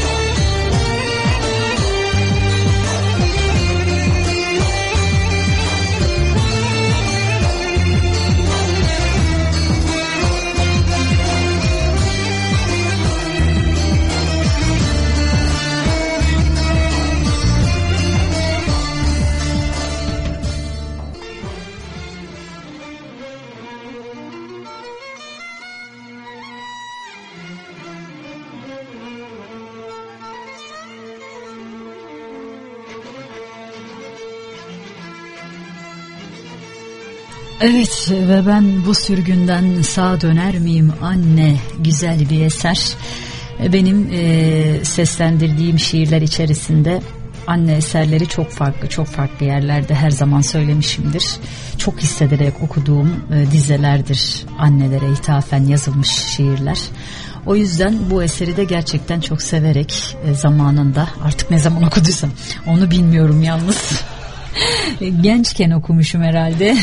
Evet ve ben bu sürgünden sağ döner miyim anne, güzel bir eser. Benim e, seslendirdiğim şiirler içerisinde anne eserleri çok farklı, çok farklı yerlerde her zaman söylemişimdir. Çok hissederek okuduğum e, dizelerdir annelere ithafen yazılmış şiirler. O yüzden bu eseri de gerçekten çok severek e, zamanında, artık ne zaman okuduysam onu bilmiyorum yalnız. Gençken okumuşum herhalde.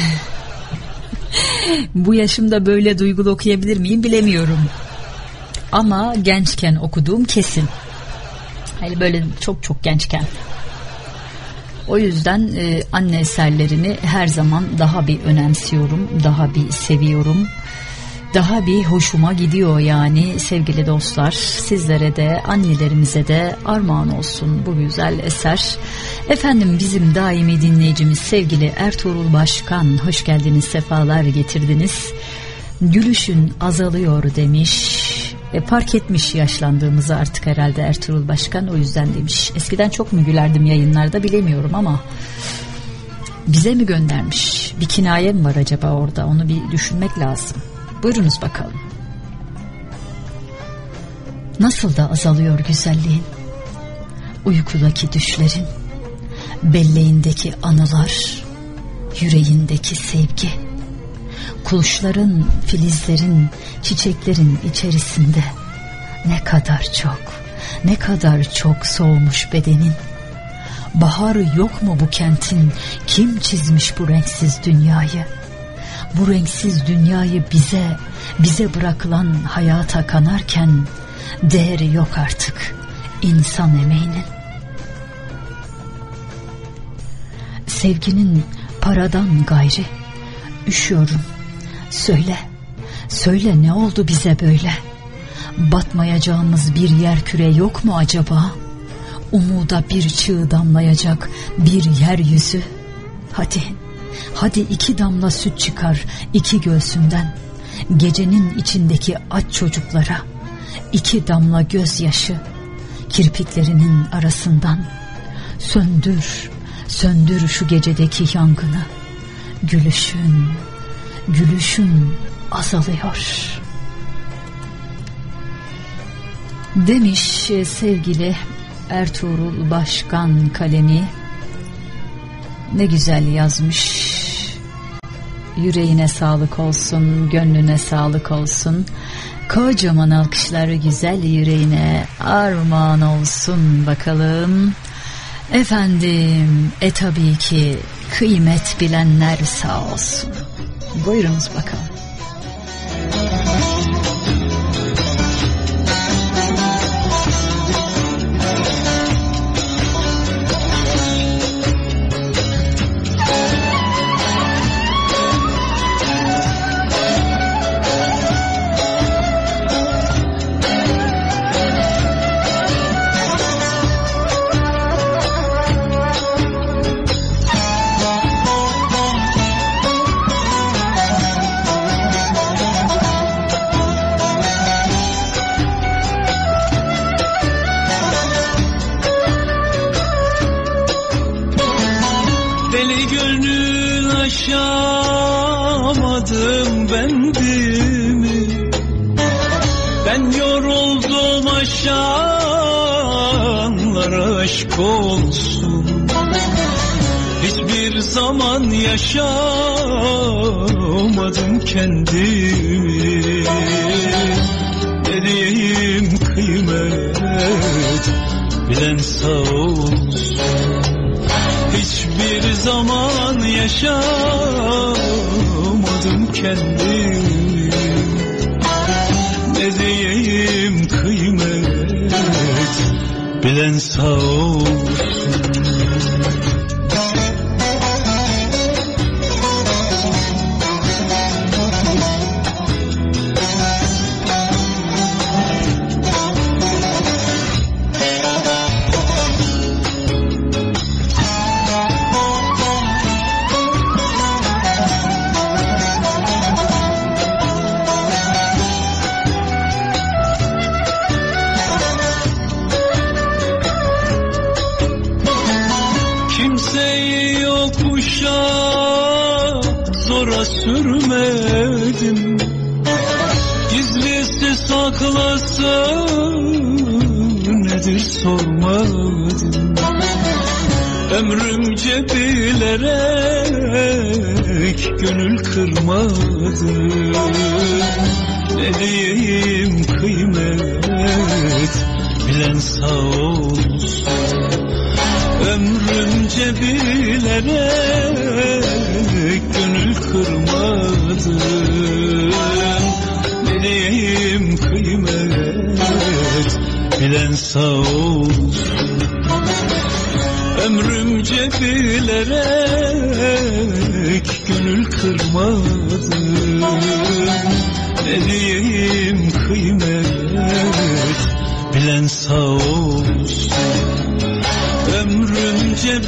Bu yaşımda böyle duygulu okuyabilir miyim bilemiyorum. Ama gençken okuduğum kesin. Hani böyle çok çok gençken. O yüzden e, anne eserlerini her zaman daha bir önemsiyorum, daha bir seviyorum. Daha bir hoşuma gidiyor yani sevgili dostlar. Sizlere de annelerimize de armağan olsun bu güzel eser. Efendim bizim daimi dinleyicimiz sevgili Ertuğrul Başkan, hoş geldiniz, sefalar getirdiniz. Gülüşün azalıyor demiş. E, fark etmiş yaşlandığımızı artık herhalde Ertuğrul Başkan, o yüzden demiş. Eskiden çok mu gülerdim yayınlarda bilemiyorum ama bize mi göndermiş? Bir kinaye mi var acaba orada, onu bir düşünmek lazım. Buyurunuz bakalım. Nasıl da azalıyor güzelliğin, uykudaki düşlerin, belleğindeki anılar, yüreğindeki sevgi, kuşların, filizlerin, çiçeklerin içerisinde ne kadar çok, ne kadar çok soğumuş bedenin. Bahar yok mu bu kentin, kim çizmiş bu renksiz dünyayı? Bu renksiz dünyayı bize, bize bırakılan hayata kanarken değeri yok artık insan emeğinin. Sevginin paradan gayri, üşüyorum, söyle, söyle ne oldu bize böyle? Batmayacağımız bir yer küre yok mu acaba? Umuda bir çığ damlayacak bir yeryüzü. Hadi, hadi iki damla süt çıkar iki göğsünden. Gecenin içindeki aç çocuklara iki damla gözyaşı kirpiklerinin arasından. Söndür, söndür şu gecedeki yangını. Gülüşün, gülüşün azalıyor demiş sevgili Ertuğrul Başkan kalemi. Ne güzel yazmış. Yüreğine sağlık olsun, gönlüne sağlık olsun. Kocaman alkışları güzel yüreğine armağan olsun bakalım. Efendim, e tabii ki kıymet bilenler sağ olsun. Buyurunuz bakalım. Aşamadım bendimi, ben yoruldum aşanlar aşk olsun. Hiçbir zaman yaşamadım kendimi, ne diyeyim kıymet bilen sağ olsun. Hiçbir zaman yaşamadım kendimi, ne diyeyim kıymet bilen sağ olsun. Sürmedim, gizlisi saklası nedir sormadım. Ömrümce bilerek gönül kırmadım. Ne diyeyim kıymet bilen sağ olsun. Ömrümce bilerek gönül kırmadım. Ne diyeyim kıymet bilen sağ olsun. Ömrümce bilerek gönül kırmadım. Ne diyeyim kıymet bilen sağ olsun. Ömrümce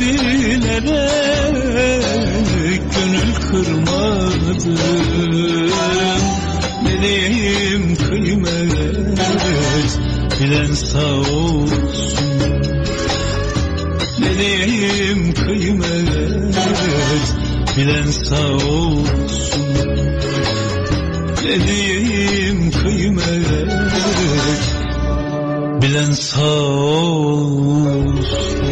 bilerek gönül kırmadım. Ne diyeyim kıymet bilen sağ olsun. Ne diyeyim kıymet bilen sağ olsun. Ne diyeyim kıymet bilen sağ olsun.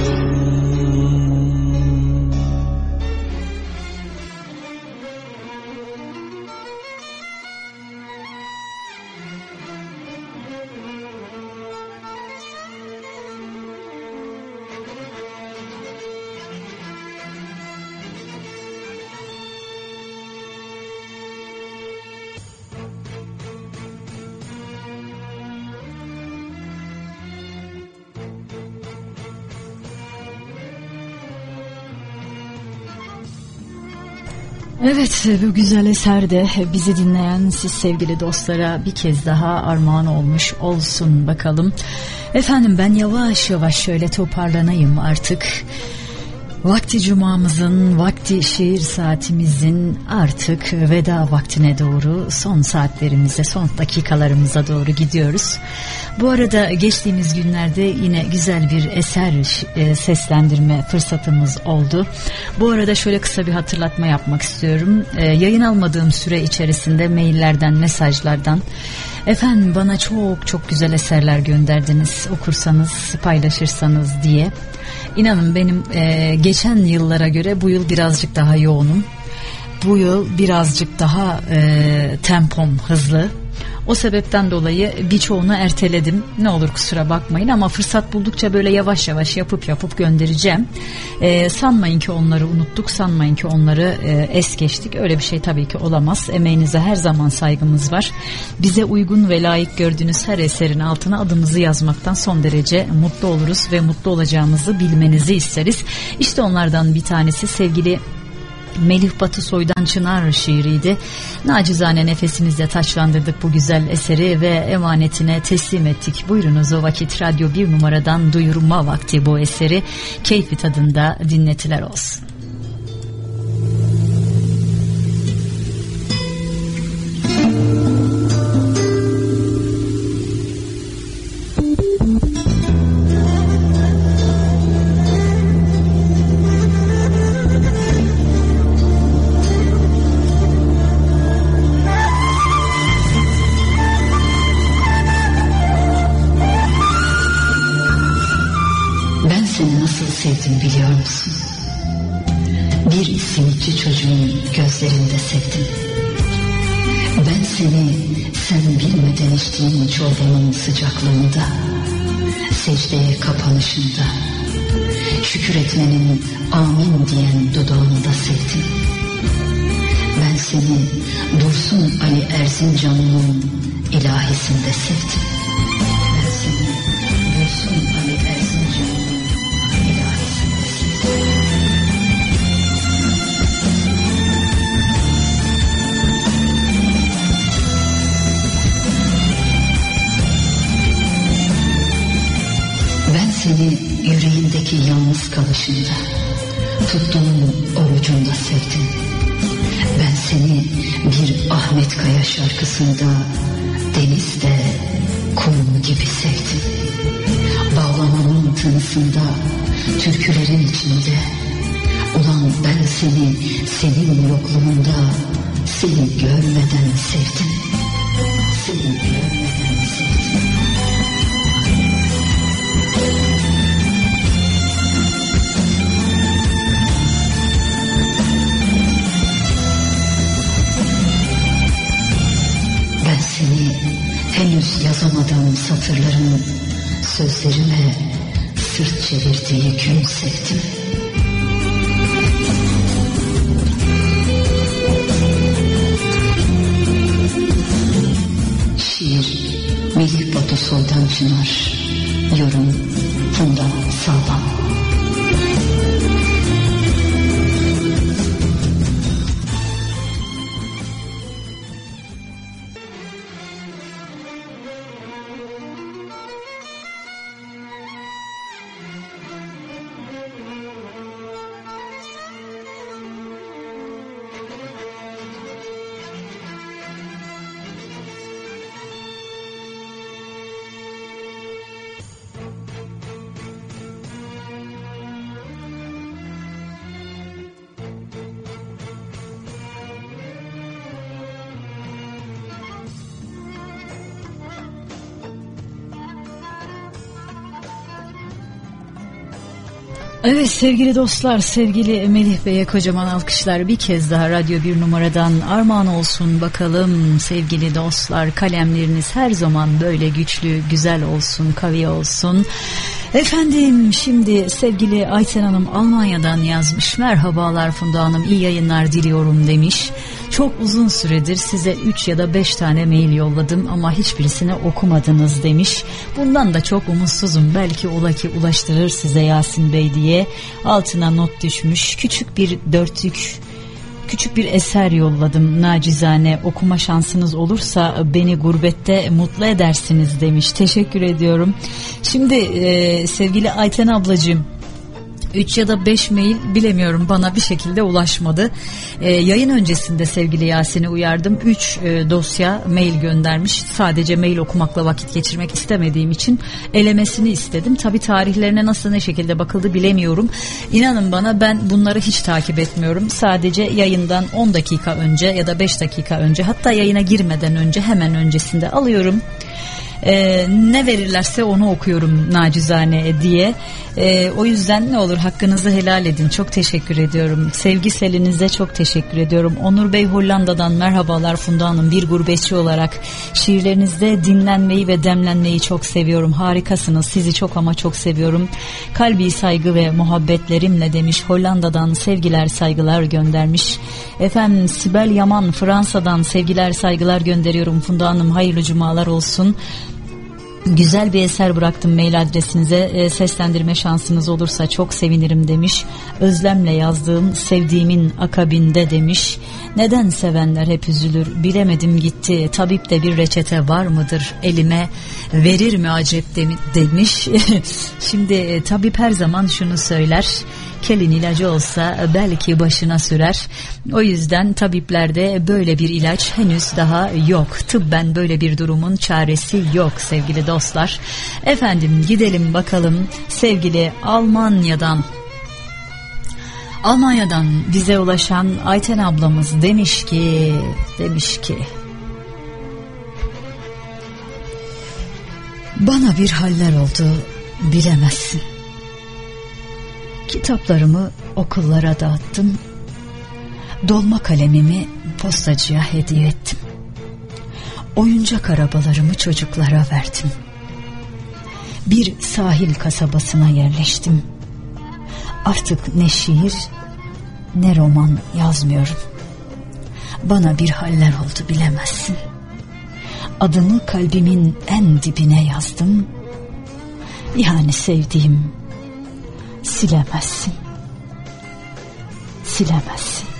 Evet, bu güzel eser de bizi dinleyen siz sevgili dostlara bir kez daha armağan olmuş olsun bakalım. Efendim ben yavaş yavaş şöyle toparlanayım artık. Vakti cumamızın, vakti şiir saatimizin artık veda vaktine doğru, son saatlerimize, son dakikalarımıza doğru gidiyoruz. Bu arada geçtiğimiz günlerde yine güzel bir eser e, seslendirme fırsatımız oldu. Bu arada şöyle kısa bir hatırlatma yapmak istiyorum. E, yayın almadığım süre içerisinde maillerden, mesajlardan efendim bana çok çok güzel eserler gönderdiniz, okursanız, paylaşırsanız diye. İnanın benim e, geçen yıllara göre bu yıl birazcık daha yoğunum. Bu yıl birazcık daha e, tempom hızlı. O sebepten dolayı birçoğunu erteledim. Ne olur kusura bakmayın ama fırsat buldukça böyle yavaş yavaş yapıp yapıp göndereceğim. Ee, sanmayın ki onları unuttuk, sanmayın ki onları e, es geçtik. Öyle bir şey tabii ki olamaz. Emeğinize her zaman saygımız var. Bize uygun ve layık gördüğünüz her eserin altına adımızı yazmaktan son derece mutlu oluruz ve mutlu olacağımızı bilmenizi isteriz. İşte onlardan bir tanesi sevgili Melih Batısoy'dan Çınar şiiriydi. Nacizane nefesimizle taçlandırdık bu güzel eseri ve emanetine teslim ettik. Buyurunuz o vakit Radyo bir numaradan duyurma vakti bu eseri. Keyfi tadında dinletiler olsun. Sevdim biliyor musun? Bir simitçi çocuğun gözlerinde sevdim. Ben seni sen bilmeden içtiğin çorbanın sıcaklığında, secdeye kapanışında, şükür etmenin amin diyen dudağında sevdim. Ben seni Dursun Ali Erzincan'ın ilahisinde sevdim. Ben seni Dursun Ali Erzincan'ın ilahisinde sevdim. Ben seni yüreğindeki yalnız kalışında, tuttuğun orucunda sevdim. Ben seni bir Ahmet Kaya şarkısında, denizde kum gibi sevdim. Bağlamanın tınısında, türkülerin içinde, ulan ben seni senin yokluğunda, seni görmeden sevdim. Seni görmeden sevdim. Ben seni henüz yazamadığım satırların sözlerime sırt çevirdiği gün sevdim. Şiir Melih Batu Soydan Çınar, yorum Funda Sağlam. Evet sevgili dostlar, sevgili Melih Bey'e kocaman alkışlar bir kez daha Radyo bir numaradan armağan olsun bakalım sevgili dostlar. Kalemleriniz her zaman böyle güçlü, güzel olsun, kavi olsun. Efendim şimdi sevgili Ayten Hanım Almanya'dan yazmış. Merhabalar Funda Hanım, iyi yayınlar diliyorum demiş. Çok uzun süredir size üç ya da beş tane mail yolladım ama hiçbirisini okumadınız demiş. Bundan da çok umutsuzum, belki ola ki ulaştırır size Yasin Bey diye altına not düşmüş. Küçük bir dörtlük, küçük bir eser yolladım nacizane, okuma şansınız olursa beni gurbette mutlu edersiniz demiş. Teşekkür ediyorum. Şimdi e, sevgili Ayten ablacığım, üç ya da beş mail bilemiyorum, bana bir şekilde ulaşmadı. Ee, yayın öncesinde sevgili Yasin'i uyardım. üç e, dosya mail göndermiş. Sadece mail okumakla vakit geçirmek istemediğim için elemesini istedim. Tabii tarihlerine nasıl, ne şekilde bakıldı bilemiyorum. İnanın bana, ben bunları hiç takip etmiyorum. Sadece yayından on dakika önce ya da beş dakika önce, hatta yayına girmeden önce, hemen öncesinde alıyorum. Ee, ne verirlerse onu okuyorum nacizane diye. Ee, o yüzden ne olur hakkınızı helal edin. Çok teşekkür ediyorum. Sevgi selinize çok teşekkür ediyorum. Onur Bey Hollanda'dan merhabalar Funda Hanım. Bir gurbetçi olarak şiirlerinizde dinlenmeyi ve demlenmeyi çok seviyorum. Harikasınız. Sizi çok ama çok seviyorum. Kalbi saygı ve muhabbetlerimle demiş. Hollanda'dan sevgiler saygılar göndermiş. Efendim Sibel Yaman Fransa'dan sevgiler saygılar gönderiyorum. Funda Hanım hayırlı cumalar olsun. Güzel bir eser bıraktım mail adresinize, e, seslendirme şansınız olursa çok sevinirim demiş. Özlemle yazdığım sevdiğimin akabinde demiş. Neden sevenler hep üzülür, bilemedim gitti, tabipte bir reçete var mıdır, elime verir mi acep demiş. Şimdi e, tabip her zaman şunu söyler: kelin ilacı olsa belki başına sürer. O yüzden tabiplerde böyle bir ilaç henüz daha yok. Tıbben böyle bir durumun çaresi yok sevgili dostlar. Efendim gidelim bakalım sevgili Almanya'dan. Almanya'dan bize ulaşan Ayten ablamız demiş ki, demiş ki bana bir haller oldu bilemezsin. Kitaplarımı okullara dağıttım. Dolma kalemimi postacıya hediye ettim. Oyuncak arabalarımı çocuklara verdim. bir sahil kasabasına yerleştim. Artık ne şiir ne roman yazmıyorum. Bana bir haller oldu bilemezsin. Adını kalbimin en dibine yazdım. Yani sevdiğim, silemezsin. Silemezsin.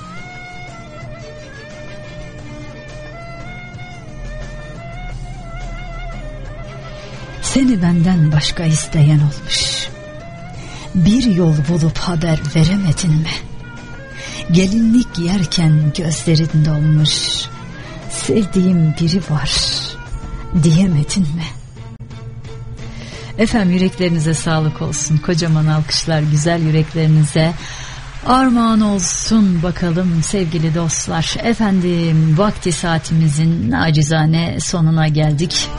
Seni benden başka isteyen olmuş. Bir yol bulup haber veremedin mi? Gelinlik yerken gözlerin dolmuş. Sevdiğim biri var diyemedin mi? Efendim, yüreklerinize sağlık olsun. Kocaman alkışlar güzel yüreklerinize armağan olsun bakalım sevgili dostlar. Efendim, vakti saatimizin nacizane sonuna geldik.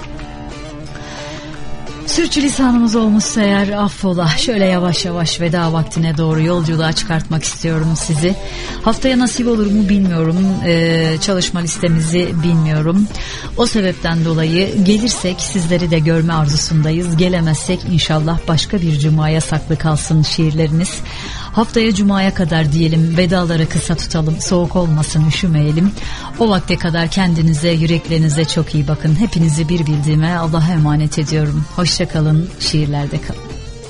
Sürçülisanımız olmuşsa eğer affola. Şöyle yavaş yavaş veda vaktine doğru yolculuğa çıkartmak istiyorum sizi. Haftaya nasip olur mu bilmiyorum. Ee, çalışma listemizi bilmiyorum. O sebepten dolayı gelirsek sizleri de görme arzusundayız. Gelemezsek inşallah başka bir cumaya saklı kalsın şiirleriniz. Haftaya cumaya kadar diyelim, vedaları kısa tutalım, soğuk olmasın, üşümeyelim. O vakte kadar kendinize, yüreklerinize çok iyi bakın. Hepinizi bir bildiğime Allah'a emanet ediyorum. Hoşça kalın, şiirlerde kalın.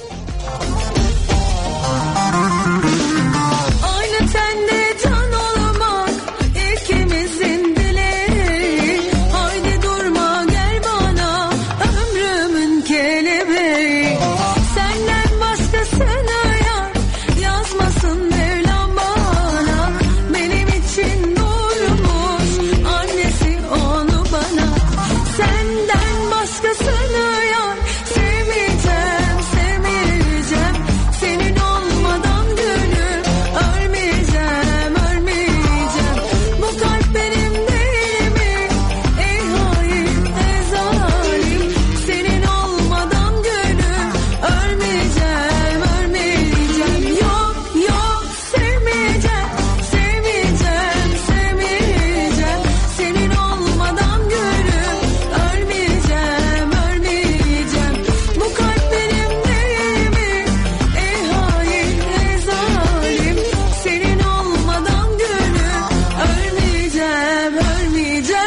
Aynı tende can olmak ikimizin dileği. Haydi durma gel bana ömrümün kelebeği. Senden başkasına yar yazmasın Mevlam bana. Benim için doğurmuş annesi onu bana. Senden başkasına yar sevmeyeceğim, sevmeyeceğim. Senin olmadan gönül ölmeyeceğim, ölmeyeceğim. Bu kalp benim değil mi? Ey hain, ey zalim. Senin olmadan gönül ölmeyeceğim, ölmeyeceğim. Yok, yok, sevmeyeceğim, sevmeyeceğim, sevmeyeceğim. Senin olmadan gönül ölmeyeceğim, ölmeyeceğim. Bu kalp benim değil mi? Ey hain, ey zalim. Senin olmadan gönül ölmeyeceğim, ölmeyeceğim.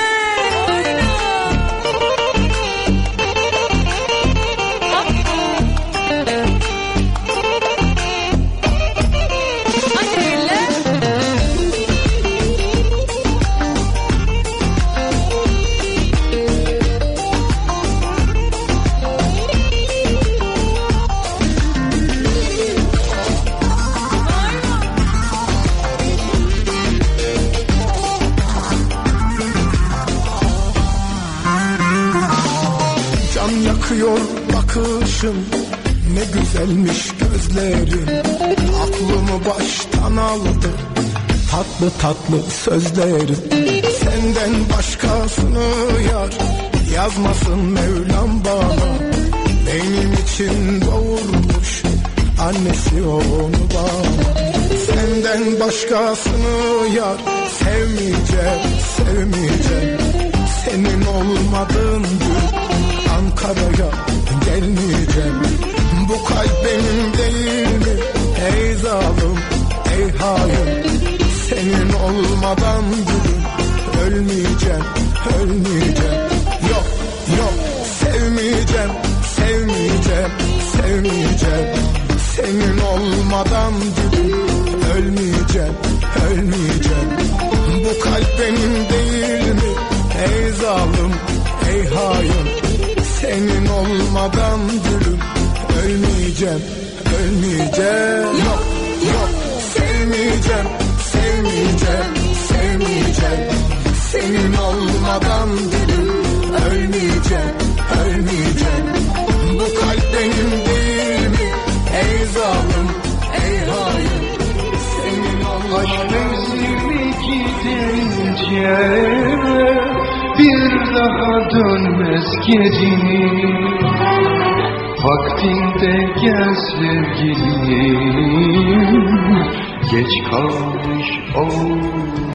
Can yakıyor bakışın, ne güzelmiş gözlerin. Aklımı baştan aldı tatlı tatlı sözlerin. Senden başkasını yar yazmasın Mevlam bana. Benim için doğurmuş annesi onu bana. Senden başkasını yar sevmeyeceğim, sevmeyeceğim. Senin olmadığın gün Ankara'ya gelmeyeceğim. Bu kalp benim değil mi? Ey zalim, ey hain. Senin olmadan gülüm ölmeyeceğim, ölmeyeceğim. Yok, yok, sevmeyeceğim, sevmeyeceğim, sevmeyeceğim. Senin olmadan gülüm ölmeyeceğim, ölmeyeceğim. Bu kalp benim değil mi? Ey zalim, ey hain. Senin olmadan gülüm ölmeyeceğim, ölmeyeceğim. Yok, yok, sevmeyeceğim, sevmeyeceğim, sevmeyeceğim. Senin olmadan gülüm ölmeyeceğim, ölmeyeceğim. Bu kalp benim değil mi? Ey zalim, ey hain. Senin olmadan Mevsimi gidince bir daha dönmez geri. Vaktinde gel sevgilim, geç kalmış ol.